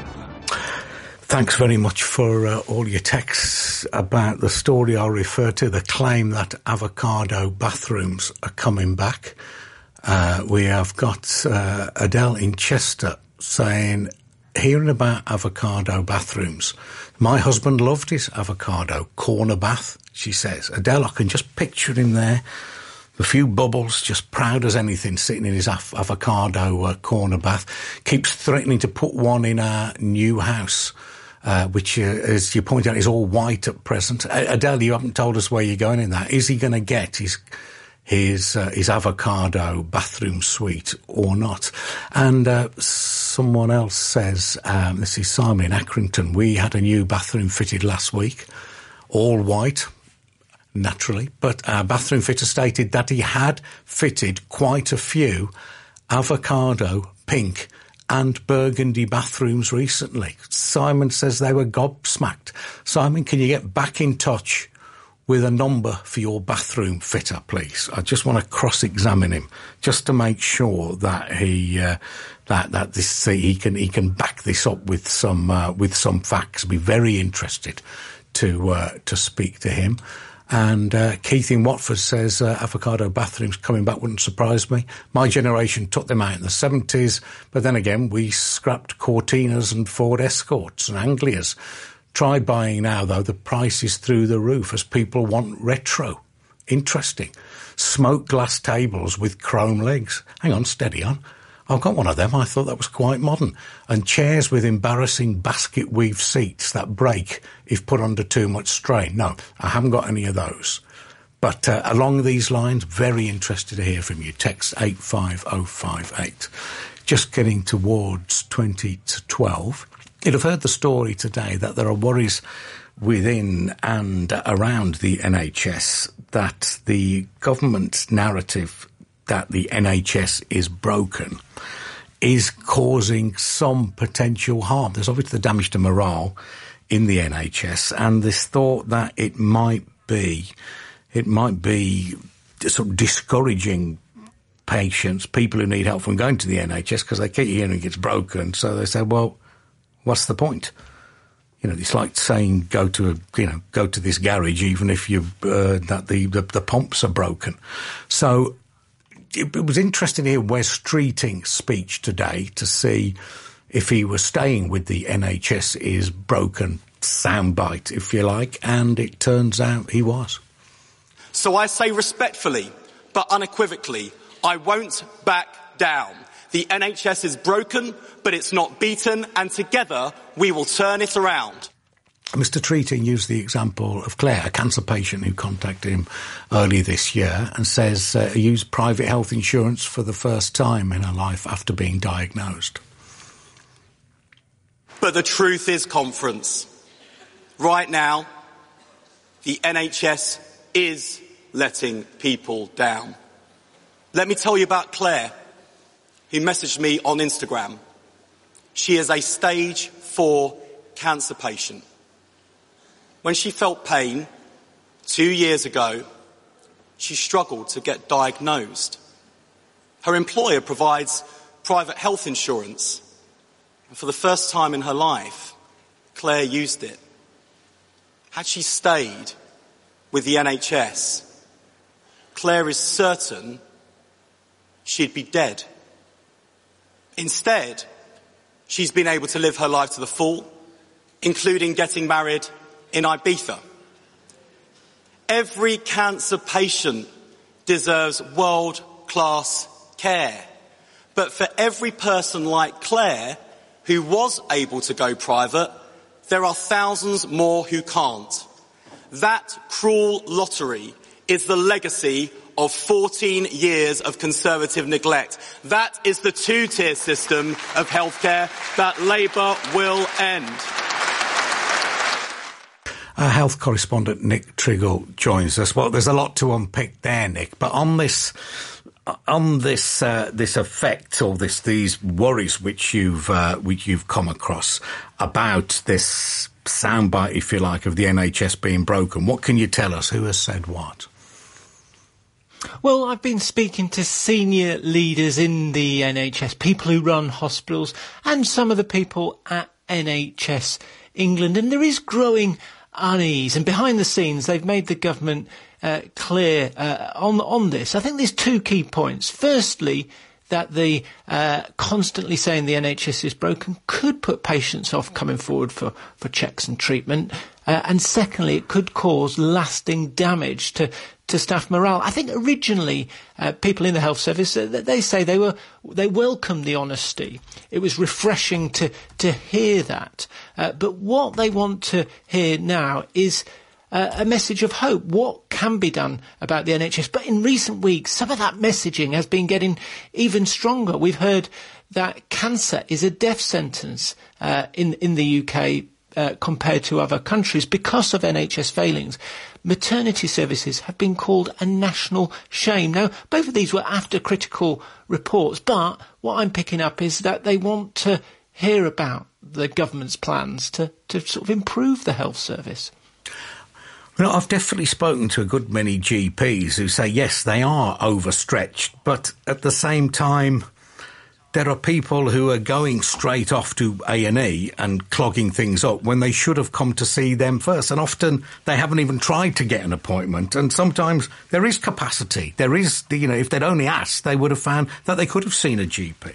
Thanks very much for uh, all your texts about the story I referred to, the claim that avocado bathrooms are coming back. Uh, we have got uh, Adele in Chester saying, hearing about avocado bathrooms. My husband loved his avocado corner bath, she says. Adele, I can just picture him there, a few bubbles, just proud as anything, sitting in his av- avocado uh, corner bath. Keeps threatening to put one in our new house, uh, which, uh, as you point out, is all white at present. Uh, Adele, you haven't told us where you're going in that. Is he going to get his... his uh, his avocado bathroom suite or not? And uh, someone else says, um, this is Simon in Accrington, we had a new bathroom fitted last week, all white, naturally, but our bathroom fitter stated that he had fitted quite a few avocado, pink and burgundy bathrooms recently. Simon says they were gobsmacked. Simon, can you get back in touch with a number for your bathroom fitter, please? I just want to cross-examine him just to make sure that he uh, that that this uh, he can he can back this up with some uh, with some facts. Be very interested to uh, to speak to him. And uh, Keith in Watford says uh, avocado bathrooms coming back wouldn't surprise me. My generation took them out in the seventies, but then again we scrapped Cortinas and Ford Escorts and Anglias. Try buying now, though. The price is through the roof as people want retro. Interesting. Smoked glass tables with chrome legs. Hang on, steady on. I've got one of them. I thought that was quite modern. And chairs with embarrassing basket weave seats that break if put under too much strain. No, I haven't got any of those. But uh, along these lines, very interested to hear from you. Text eight five oh five eight. Just getting towards twenty to twelve. You'll have heard the story today that there are worries within and around the N H S that the government's narrative that the N H S is broken is causing some potential harm. There's obviously the damage to morale in the N H S, and this thought that it might be, it might be sort of discouraging patients, people who need help from going to the N H S because they keep hearing it's broken. So they say, well, what's the point? You know, it's like saying go to a, you know, go to this garage even if you uh, that the, the the pumps are broken. So it, it was interesting to hear Wes Streeting's speech today to see if he was staying with the N H S is broken soundbite, if you like, and it turns out he was. So I say respectfully, but unequivocally, I won't back down. The N H S is broken, but it's not beaten, and together we will turn it around. Mister Treating used the example of Claire, a cancer patient who contacted him early this year and says uh, he used private health insurance for the first time in her life after being diagnosed. But the truth is, conference, right now, the N H S is letting people down. Let me tell you about Claire, who messaged me on Instagram. She is a stage four cancer patient. When she felt pain two years ago, she struggled to get diagnosed. Her employer provides private health insurance. And for the first time in her life, Claire used it. Had she stayed with the N H S, Claire is certain she'd be dead. Instead, she's been able to live her life to the full, including getting married in Ibiza. Every cancer patient deserves world-class care. But for every person like Claire, who was able to go private, there are thousands more who can't. That cruel lottery is the legacy of fourteen years of Conservative neglect. That is the two-tier system of healthcare that Labour will end. Our health correspondent Nick Triggle joins us. Well, there's a lot to unpick there, Nick, but on this on this uh, this effect or this these worries which you've uh, which you've come across about this soundbite, if you like, of the N H S being broken, what can you tell us? Who has said what? Well, I've been speaking to senior leaders in the N H S, people who run hospitals, and some of the people at N H S England, and there is growing unease. And behind the scenes, they've made the government uh, clear uh, on on this. I think there's two key points. Firstly, that the uh, constantly saying the N H S is broken could put patients off coming forward for, for checks and treatment. Uh, and secondly, it could cause lasting damage to, to staff morale. I think originally uh, people in the health service, uh, they say they were they welcomed the honesty. It was refreshing to, to hear that. Uh, but what they want to hear now is Uh, a message of hope. What can be done about the N H S? But in recent weeks, some of that messaging has been getting even stronger. We've heard that cancer is a death sentence uh, in, in the U K uh, compared to other countries because of N H S failings. Maternity services have been called a national shame. Now, both of these were after critical reports, but what I'm picking up is that they want to hear about the government's plans to, to sort of improve the health service. Well, I've definitely spoken to a good many G Ps who say, yes, they are overstretched, but at the same time, there are people who are going straight off to A and E and clogging things up when they should have come to see them first. And often they haven't even tried to get an appointment. And sometimes there is capacity. There is, you know, if they'd only asked, they would have found that they could have seen a G P.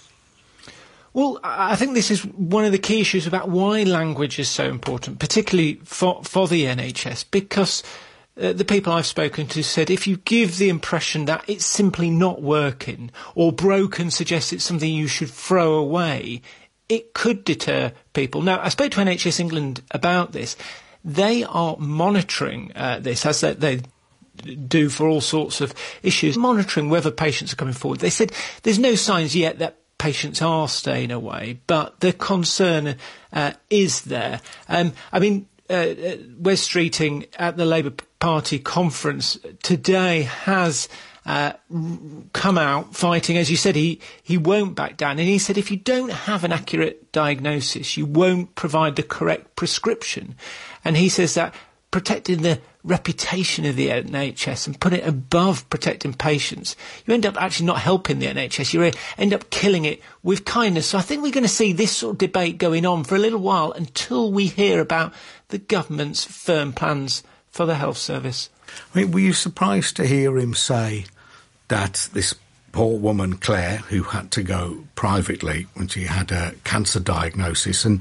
Well, I think this is one of the key issues about why language is so important, particularly for, for the N H S, because uh, the people I've spoken to said if you give the impression that it's simply not working or broken suggests it's something you should throw away, it could deter people. Now, I spoke to N H S England about this. They are monitoring uh, this as they, they do for all sorts of issues, monitoring whether patients are coming forward. They said there's no signs yet that patients are staying away, but the concern uh, is there. Um, I mean, uh, Wes Streeting at the Labour Party conference today has uh, come out fighting. As you said, he, he won't back down. And he said if you don't have an accurate diagnosis, you won't provide the correct prescription. And he says that protecting the reputation of the N H S and put it above protecting patients, you end up actually not helping the N H S. You end up killing it with kindness. So I think we're going to see this sort of debate going on for a little while until we hear about the government's firm plans for the health service. I mean, were you surprised to hear him say that this poor woman, Claire, who had to go privately when she had a cancer diagnosis, and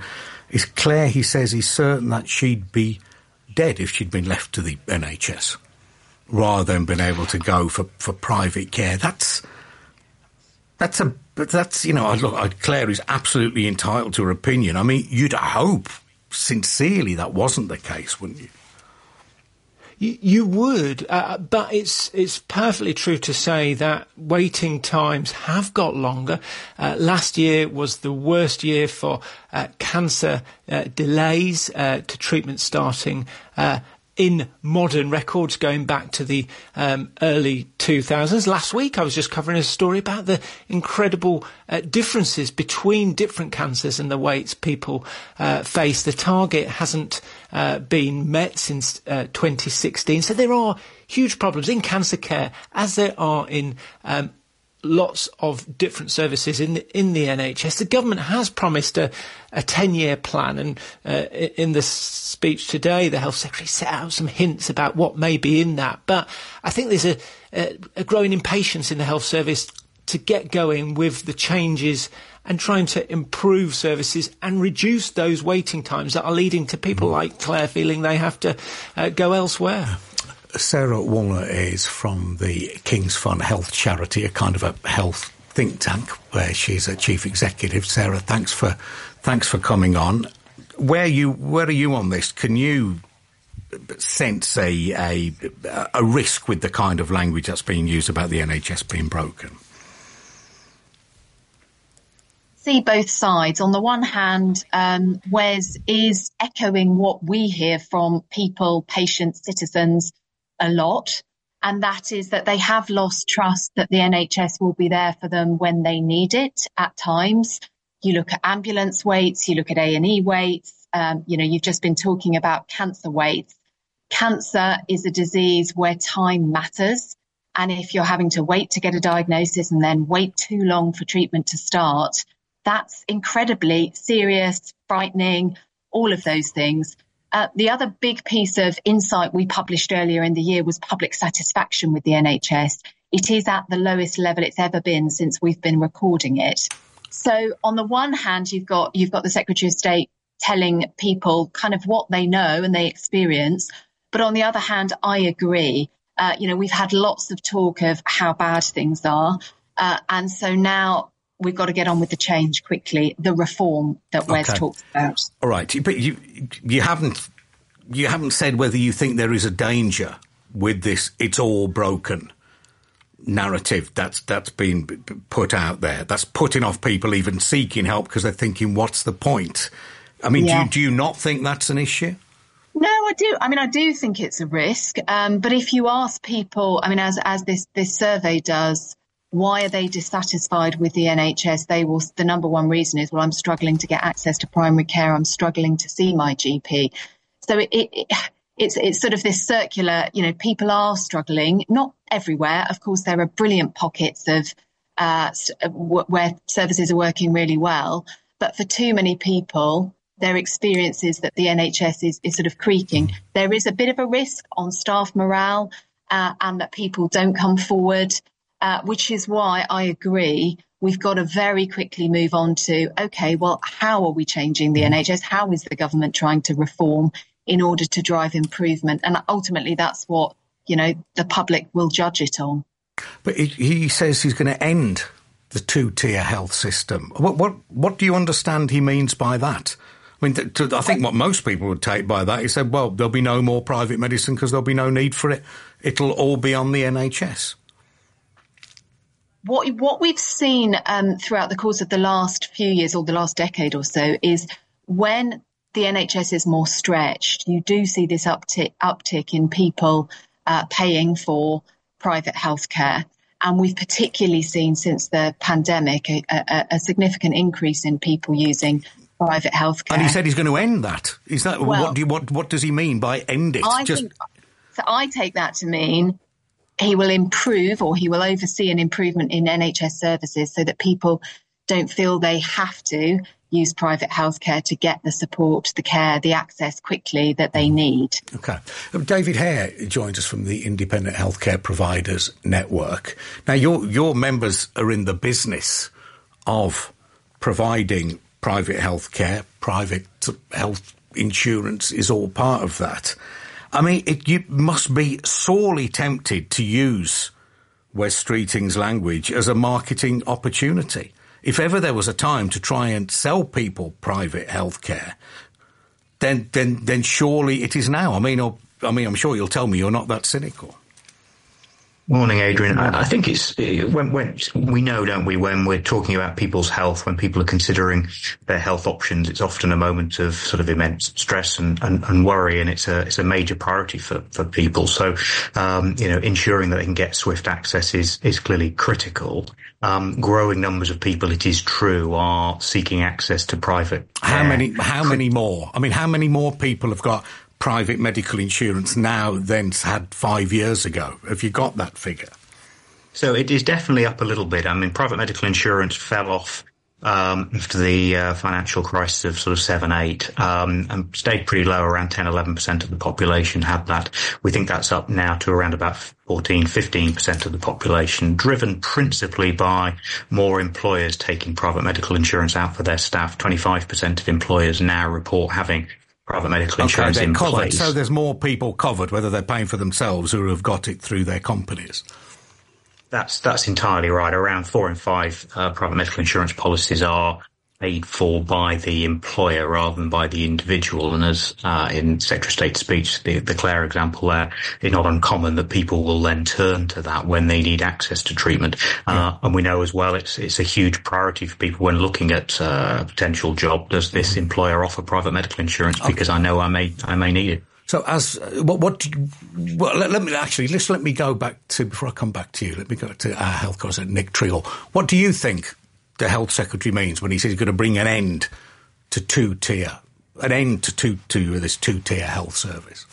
is Claire, he says, he's certain that she'd be dead if she'd been left to the N H S rather than been able to go for, for private care. That's that's a but that's you know look, Claire is absolutely entitled to her opinion. I mean, you'd hope sincerely that wasn't the case, wouldn't you? You, you would, uh, but it's it's perfectly true to say that waiting times have got longer. Uh, last year was the worst year for uh, cancer uh, delays uh, to treatment starting uh, in modern records going back to the um, early two thousands. Last week I was just covering a story about the incredible uh, differences between different cancers and the waits people uh, face. The target hasn't uh, been met since uh, twenty sixteen. So there are huge problems in cancer care, as there are in um, lots of different services in the, in the N H S. The government has promised a, a ten-year plan, and uh, in the speech today, the Health Secretary set out some hints about what may be in that. But I think there's a, a, a growing impatience in the health service to get going with the changes and trying to improve services and reduce those waiting times that are leading to people like Claire feeling they have to uh, go elsewhere. Sarah Walner is from the King's Fund Health Charity, a kind of a health think tank where she's a chief executive. Sarah, thanks for thanks for coming on. Where you where are you on this? Can you sense a a a risk with the kind of language that's being used about the N H S being broken? See both sides. On the one hand, um, Wes is echoing what we hear from people, patients, citizens a lot, and that is that they have lost trust that the N H S will be there for them when they need it at times. You look at ambulance waits, you look at A and E waits, um, you know, you've just been talking about cancer waits. Cancer is a disease where time matters, and if you're having to wait to get a diagnosis and then wait too long for treatment to start, that's incredibly serious, frightening, all of those things. Uh, the other big piece of insight we published earlier in the year was public satisfaction with the N H S. It is at the lowest level it's ever been since we've been recording it. So on the one hand, you've got you've got the Secretary of State telling people kind of what they know and they experience. But on the other hand, I agree. Uh, you know, we've had lots of talk of how bad things are. Uh, and so now we've got to get on with the change quickly, the reform that Wes okay. talks about. All right, but you you haven't you haven't said whether you think there is a danger with this "it's all broken" narrative that's that's been put out there. That's putting off people even seeking help because they're thinking, "What's the point?" I mean, yeah. do you, do you not think that's an issue? No, I do. I mean, I do think it's a risk. Um, but if you ask people, I mean, as as this this survey does, why are they dissatisfied with the N H S? They will. The number one reason is, well, I'm struggling to get access to primary care. I'm struggling to see my G P. So it, it, it's it's sort of this circular. You know, people are struggling. Not everywhere, of course. There are brilliant pockets of uh, where services are working really well, but for too many people, their experience is that the N H S is, is sort of creaking. There is a bit of a risk on staff morale, uh, and that people don't come forward. Uh, which is why I agree we've got to very quickly move on to, OK, well, how are we changing the N H S? How is the government trying to reform in order to drive improvement? And ultimately, that's what, you know, the public will judge it on. But he, he says he's going to end the two-tier health system. What, what, what do you understand he means by that? I mean, th- to, I think what most people would take by that, he said, well, there'll be no more private medicine because there'll be no need for it. It'll all be on the N H S. What what we've seen um, throughout the course of the last few years or the last decade or so is when the N H S is more stretched, you do see this uptick, uptick in people uh, paying for private healthcare. And we've particularly seen since the pandemic a, a, a significant increase in people using private healthcare. And he said he's going to end that. Is that well, what, do you, what, what does he mean by end it? I Just... think, so I take that to mean he will improve or he will oversee an improvement in N H S services so that people don't feel they have to use private healthcare to get the support, the care, the access quickly that they need. OK. David Hare joins us from the Independent Healthcare Providers Network. Now, your your members are in the business of providing private health care, private health insurance is all part of that. I mean, it, you must be sorely tempted to use Wes Streeting's language as a marketing opportunity. If ever there was a time to try and sell people private health care, then then then surely it is now. I mean, or, I mean, I'm sure you'll tell me you're not that cynical. Morning, Adrian. I think it's when, when we know, don't we, when we're talking about people's health, when people are considering their health options, it's often a moment of sort of immense stress and, and, and worry, and it's a it's a major priority for, for people. So, um, you know, ensuring that they can get swift access is is clearly critical. Um, growing numbers of people, it is true, are seeking access to private care. How many? How many more? I mean, how many more people have got private medical insurance now than had five years ago? Have you got that figure? So it is definitely up a little bit. I mean, private medical insurance fell off um, after the uh, financial crisis of sort of seven, eight, um, and stayed pretty low, around ten, eleven percent of the population had that. We think that's up now to around about fourteen, fifteen percent of the population, driven principally by more employers taking private medical insurance out for their staff. twenty-five percent of employers now report having private medical insurance okay, in covered. place. So there's more people covered, whether they're paying for themselves or have got it through their companies. That's that's entirely right. Around four in five uh, private medical insurance policies are paid for by the employer rather than by the individual. And as uh, in Secretary of State speech, the, the Clare example there, it's not uncommon that people will then turn to that when they need access to treatment. Uh, and we know as well it's it's a huge priority for people when looking at uh, a potential job. Does this employer offer private medical insurance? Because okay. I know I may I may need it. So as uh, what what do you, well, let, let me actually let's let me go back to before I come back to you. Let me go to our health correspondent Nick Trill. What do you think the Health Secretary means when he says he's going to bring an end to two-tier, an end to two to this two-tier health service?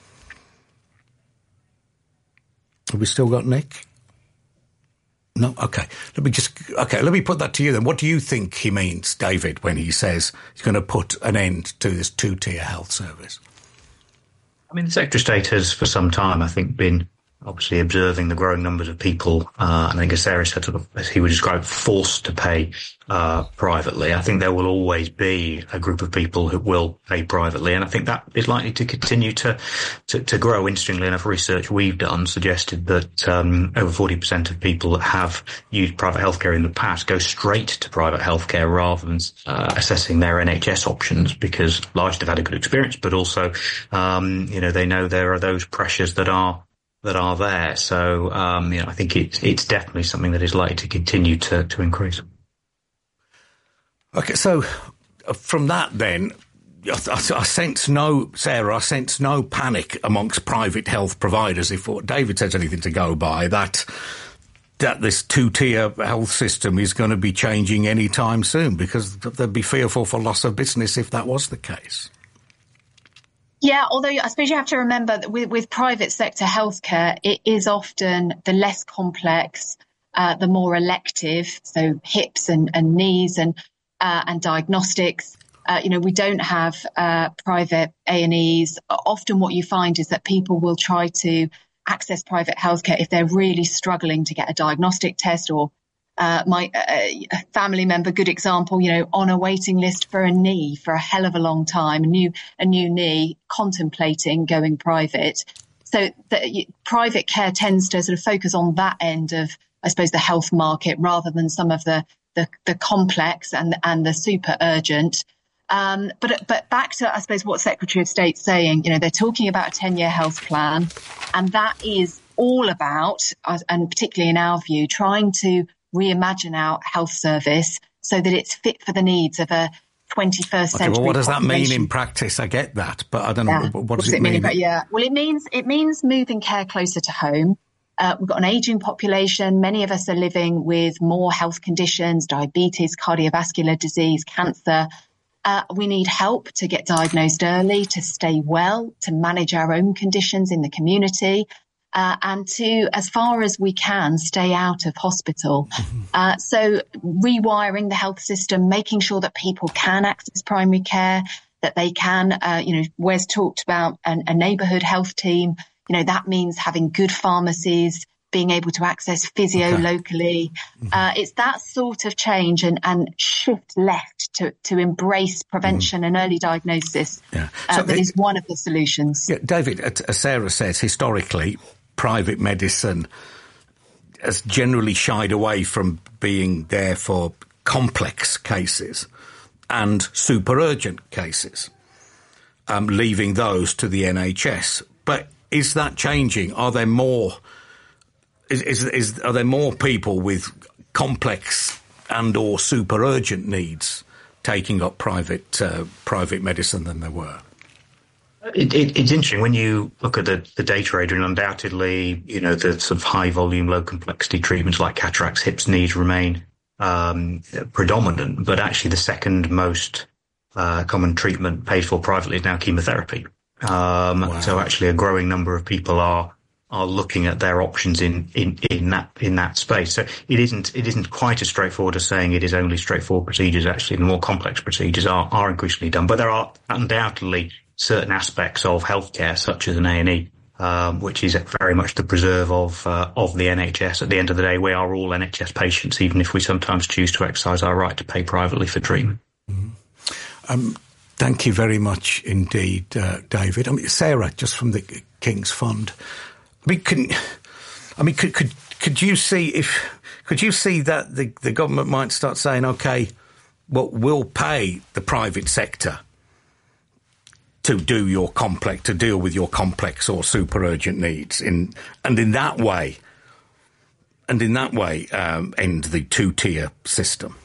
Have we still got Nick? No? Okay. Let me just, okay, let me put that to you then. What do you think he means, David, when he says he's going to put an end to this two-tier health service? I mean, the Secretary of State has for some time, I think, been obviously observing the growing numbers of people, uh, I think as Sarah said, sort of, as he would describe, forced to pay uh, privately. I think there will always be a group of people who will pay privately, and I think that is likely to continue to to, to grow. Interestingly enough, research we've done suggested that um, over forty percent of people that have used private healthcare in the past go straight to private healthcare rather than uh, assessing their N H S options, because largely they've had a good experience, but also, um, you know, they know there are those pressures that are that are there. So, um, you know, I think it's, it's definitely something that is likely to continue to, to increase. Okay, so from that then, I, I, I sense no, Sarah, I sense no panic amongst private health providers, if what David says anything to go by, that that this two-tier health system is going to be changing any time soon, because they'd be fearful for loss of business if that was the case. Yeah, although I suppose you have to remember that with, with private sector healthcare, it is often the less complex, uh, the more elective, so hips and, and knees and uh, and diagnostics. Uh, you know, we don't have uh, private A and Es. Often what you find is that people will try to access private healthcare if they're really struggling to get a diagnostic test, or Uh, my uh, family member, good example, you know, on a waiting list for a knee for a hell of a long time, a new, a new knee, contemplating going private. So the, private care tends to sort of focus on that end of, I suppose, the health market rather than some of the, the, the complex and, and the super urgent. Um, but, but back to, I suppose, what Secretary of State's saying, you know, they're talking about a ten-year health plan, and that is all about, and particularly in our view, trying to reimagine our health service so that it's fit for the needs of a twenty-first okay, century well, what does population. that mean in practice? I get that, but I don't yeah. know. What, what does, does it mean? mean? Yeah, well, it means it means moving care closer to home. Uh, we've got an ageing population. Many of us are living with more health conditions, diabetes, cardiovascular disease, cancer. Uh, we need help to get diagnosed early, to stay well, to manage our own conditions in the community. Uh, and to, as far as we can, stay out of hospital. Uh, so rewiring the health system, making sure that people can access primary care, that they can, uh, you know, Wes talked about an, a neighbourhood health team. You know, that means having good pharmacies, being able to access physio okay. locally. Mm-hmm. Uh, it's that sort of change and, and shift left to, to embrace prevention mm. and early diagnosis yeah. uh, so that it, is one of the solutions. Yeah, David, as Sarah says, historically, private medicine has generally shied away from being there for complex cases and super urgent cases, um, leaving those to the N H S. But is that changing? Are there more? Is, is, is are there more people with complex and or super urgent needs taking up private uh, private medicine than there were? It, it, it's interesting when you look at the, the data, Adrian. Undoubtedly, you know, the sort of high volume, low complexity treatments like cataracts, hips, knees remain um, predominant. But actually, the second most uh, common treatment paid for privately is now chemotherapy. Um, wow. So actually, a growing number of people are are looking at their options in, in, in that in that space. So it isn't it isn't quite as straightforward as saying it is only straightforward procedures. Actually, the more complex procedures are are increasingly done. But there are undoubtedly certain aspects of healthcare, such as an A and E, um, which is very much the preserve of uh, of the N H S. At the end of the day, we are all N H S patients, even if we sometimes choose to exercise our right to pay privately for treatment. Mm-hmm. Um, thank you very much indeed, uh, David. I mean, Sarah, just from the King's Fund. I mean, can, I mean, could could could you see if could you see that the the government might start saying, okay, well, we'll pay the private sector to do your complex, to deal with your complex or super urgent needs, in and in that way, and in that way, um, end the two tier system.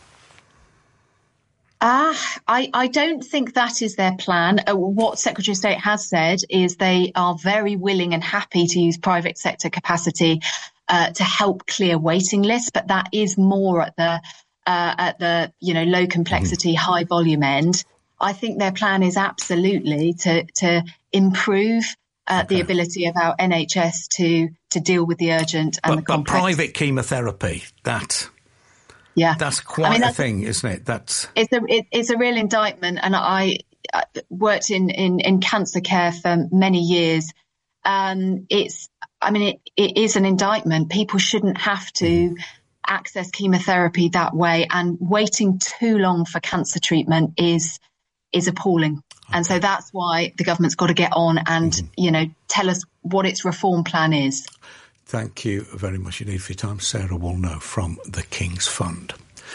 Ah, uh, I, I don't think that is their plan. Uh, what Secretary of State has said is they are very willing and happy to use private sector capacity uh, to help clear waiting lists, but that is more at the uh, at the you know low complexity, mm-hmm. high volume end. I think their plan is absolutely to to improve uh, okay. the ability of our N H S to to deal with the urgent and but, the complex. But private chemotherapy, that. Yeah, that's quite I mean, that's, a thing, isn't it? That's it's a it, it's a real indictment, and I, I worked in, in, in cancer care for many years. Um, it's I mean it, it is an indictment. People shouldn't have to mm. access chemotherapy that way, and waiting too long for cancer treatment is is appalling. Okay. And so that's why the government's got to get on and mm-hmm. you know tell us what its reform plan is. Thank you very much indeed for your time. Sarah Woolnough from the King's Fund.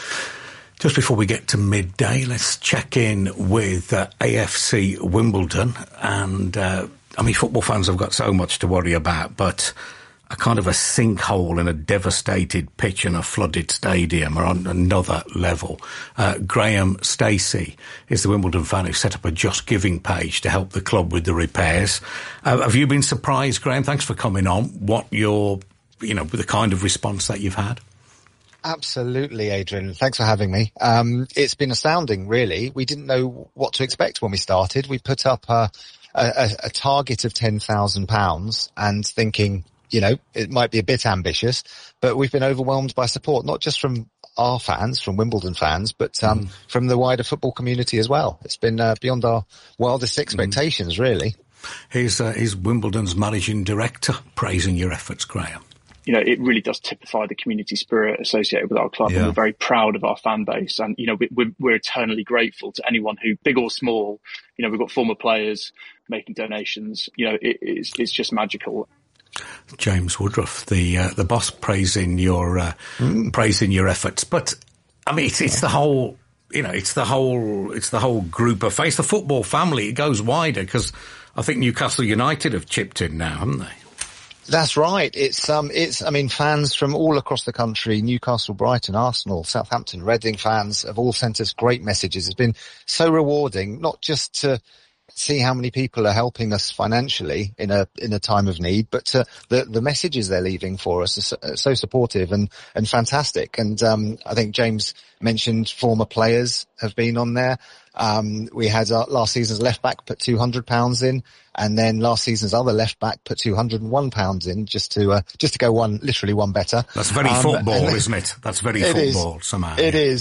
Just before we get to midday, let's check in with uh, A F C Wimbledon. And, uh, I mean, football fans have got so much to worry about, but a kind of a sinkhole in a devastated pitch and a flooded stadium are on another level. Uh, Graham Stacey is the Wimbledon fan who set up a Just Giving page to help the club with the repairs. Uh, have you been surprised, Graham? Thanks for coming on. What your, you know, the kind of response that you've had? Absolutely, Adrian. Thanks for having me. Um, it's been astounding, really. We didn't know what to expect when we started. We put up a, a, a target of ten thousand pounds and thinking, you know, it might be a bit ambitious, but we've been overwhelmed by support, not just from our fans, from Wimbledon fans, but um, mm. from the wider football community as well. It's been uh, beyond our wildest expectations, mm. really. Here's, uh, here's Wimbledon's managing director praising your efforts, Graham. You know, it really does typify the community spirit associated with our club. Yeah. And we're very proud of our fan base. And, you know, we, we're, we're eternally grateful to anyone who, big or small, you know, we've got former players making donations. You know, it, it's, it's just magical. James Woodruff, the uh, the boss, praising your uh, mm. praising your efforts, but I mean it's, it's the whole, you know, it's the whole it's the whole group of face, the football family. It goes wider because I think Newcastle United have chipped in now, haven't they? That's right. It's um, it's I mean, fans from all across the country, Newcastle, Brighton, Arsenal, Southampton, Reading fans have all sent us great messages. It's been so rewarding, not just to see how many people are helping us financially in a in a time of need, but uh, the the messages they're leaving for us are so, so supportive and and fantastic. And um, I think James mentioned former players have been on there. Um, we had our last season's left back put two hundred pounds in, and then last season's other left back put two hundred one pounds in, just to uh, just to go one literally one better. That's very um, football, isn't it? That's very football is, somehow. It yeah. is.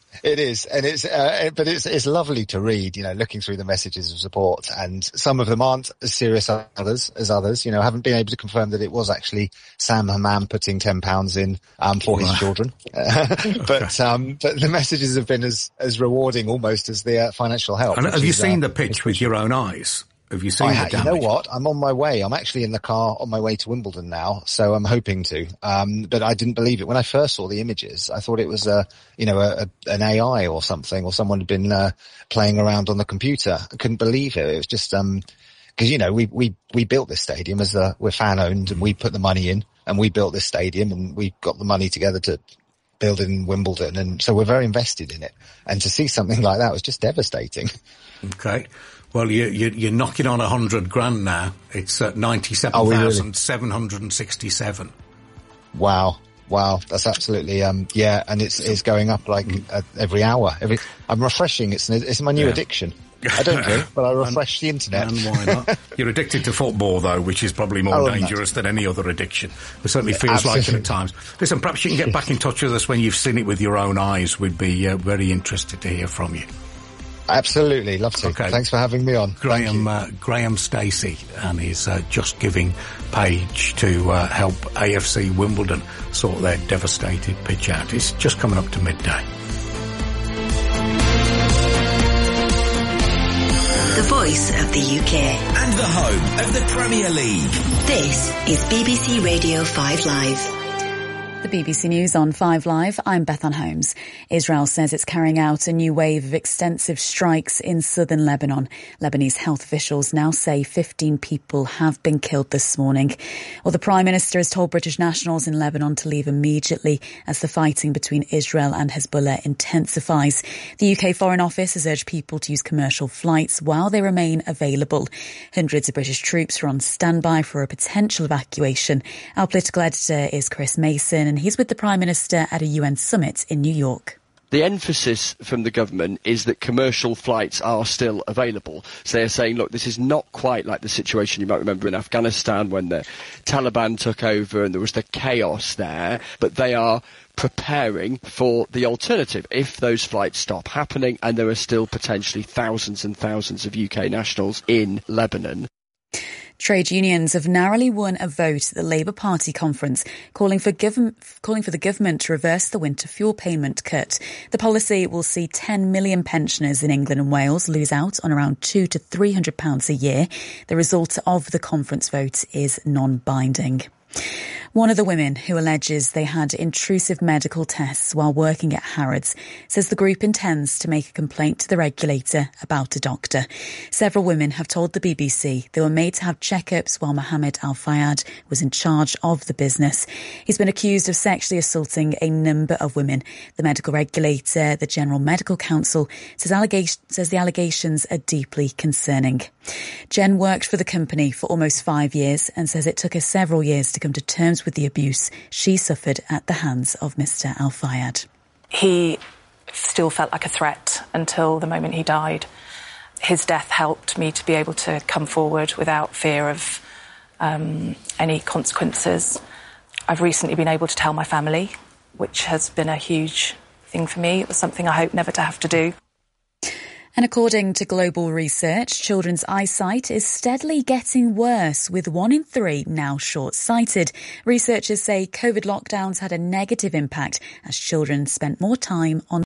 It is, and it's, uh, but it's it's lovely to read. You know, looking through the messages of support, and some of them aren't as serious as others. As others, you know, haven't been able to confirm that it was actually Sam Hammam putting ten pounds in um, for his children. but um, but the messages have been as as rewarding almost as the uh, financial help. And have you is, seen uh, the pitch with your own eyes? Have you seen I the ha- damage? You know what? I'm on my way. I'm actually in the car on my way to Wimbledon now, so I'm hoping to. Um, but I didn't believe it when I first saw the images. I thought it was a, you know, a, a, an A I or something, or someone had been uh, playing around on the computer. I couldn't believe it. It was just um, because you know we we we built this stadium as a, we're fan owned, and we put the money in, and we built this stadium, and we got the money together to build in Wimbledon, and so we're very invested in it. And to see something like that was just devastating. Okay. Well, you, you, you're knocking on a hundred grand now. It's at ninety-seven thousand seven hundred sixty-seven. Wow. Wow. That's absolutely, um, yeah. And it's, it's going up like uh, every hour. Every, I'm refreshing. It's, it's my new Yeah. addiction. I don't drink, but I refresh the internet. And why not? You're addicted to football, though, which is probably more Oh, dangerous than any other addiction. It certainly Yeah, feels like it absolutely. at times. Listen, perhaps you can get back in touch with us when you've seen it with your own eyes. We'd be uh, very interested to hear from you. Absolutely. Love to. Okay. Thanks for having me on. Graham uh, Graham Stacey and his uh, Just Giving page to uh, help A F C Wimbledon sort their devastated pitch out. It's just coming up to midday. The voice of the U K. And the home of the Premier League. This is B B C Radio five Live. The B B C News on five Live, I'm Bethan Holmes. Israel says it's carrying out a new wave of extensive strikes in southern Lebanon. Lebanese health officials now say fifteen people have been killed this morning. Well, the Prime Minister has told British nationals in Lebanon to leave immediately as the fighting between Israel and Hezbollah intensifies. The U K Foreign Office has urged people to use commercial flights while they remain available. Hundreds of British troops are on standby for a potential evacuation. Our political editor is Chris Mason, and he's with the Prime Minister at a U N summit in New York. The emphasis from the government is that commercial flights are still available. So they're saying, look, this is not quite like the situation you might remember in Afghanistan when the Taliban took over and there was the chaos there, but they are preparing for the alternative if those flights stop happening and there are still potentially thousands and thousands of U K nationals in Lebanon. Trade unions have narrowly won a vote at the Labour Party conference calling for, government, calling for the government to reverse the winter fuel payment cut. The policy will see ten million pensioners in England and Wales lose out on around two to three hundred pounds a year. The result of the conference vote is non-binding. One of the women who alleges they had intrusive medical tests while working at Harrods says the group intends to make a complaint to the regulator about a doctor. Several women have told the B B C they were made to have checkups while Mohammed Al Fayed was in charge of the business. He's been accused of sexually assaulting a number of women. The medical regulator, the General Medical Council, says, allegation, says the allegations are deeply concerning. Jen worked for the company for almost five years and says it took her several years to come to terms with the abuse she suffered at the hands of Mister Al Fayed. He still felt like a threat until the moment he died. His death helped me to be able to come forward without fear of um, any consequences. I've recently been able to tell my family, which has been a huge thing for me. It was something I hope never to have to do. And according to global research, children's eyesight is steadily getting worse, with one in three now short-sighted. Researchers say COVID lockdowns had a negative impact as children spent more time on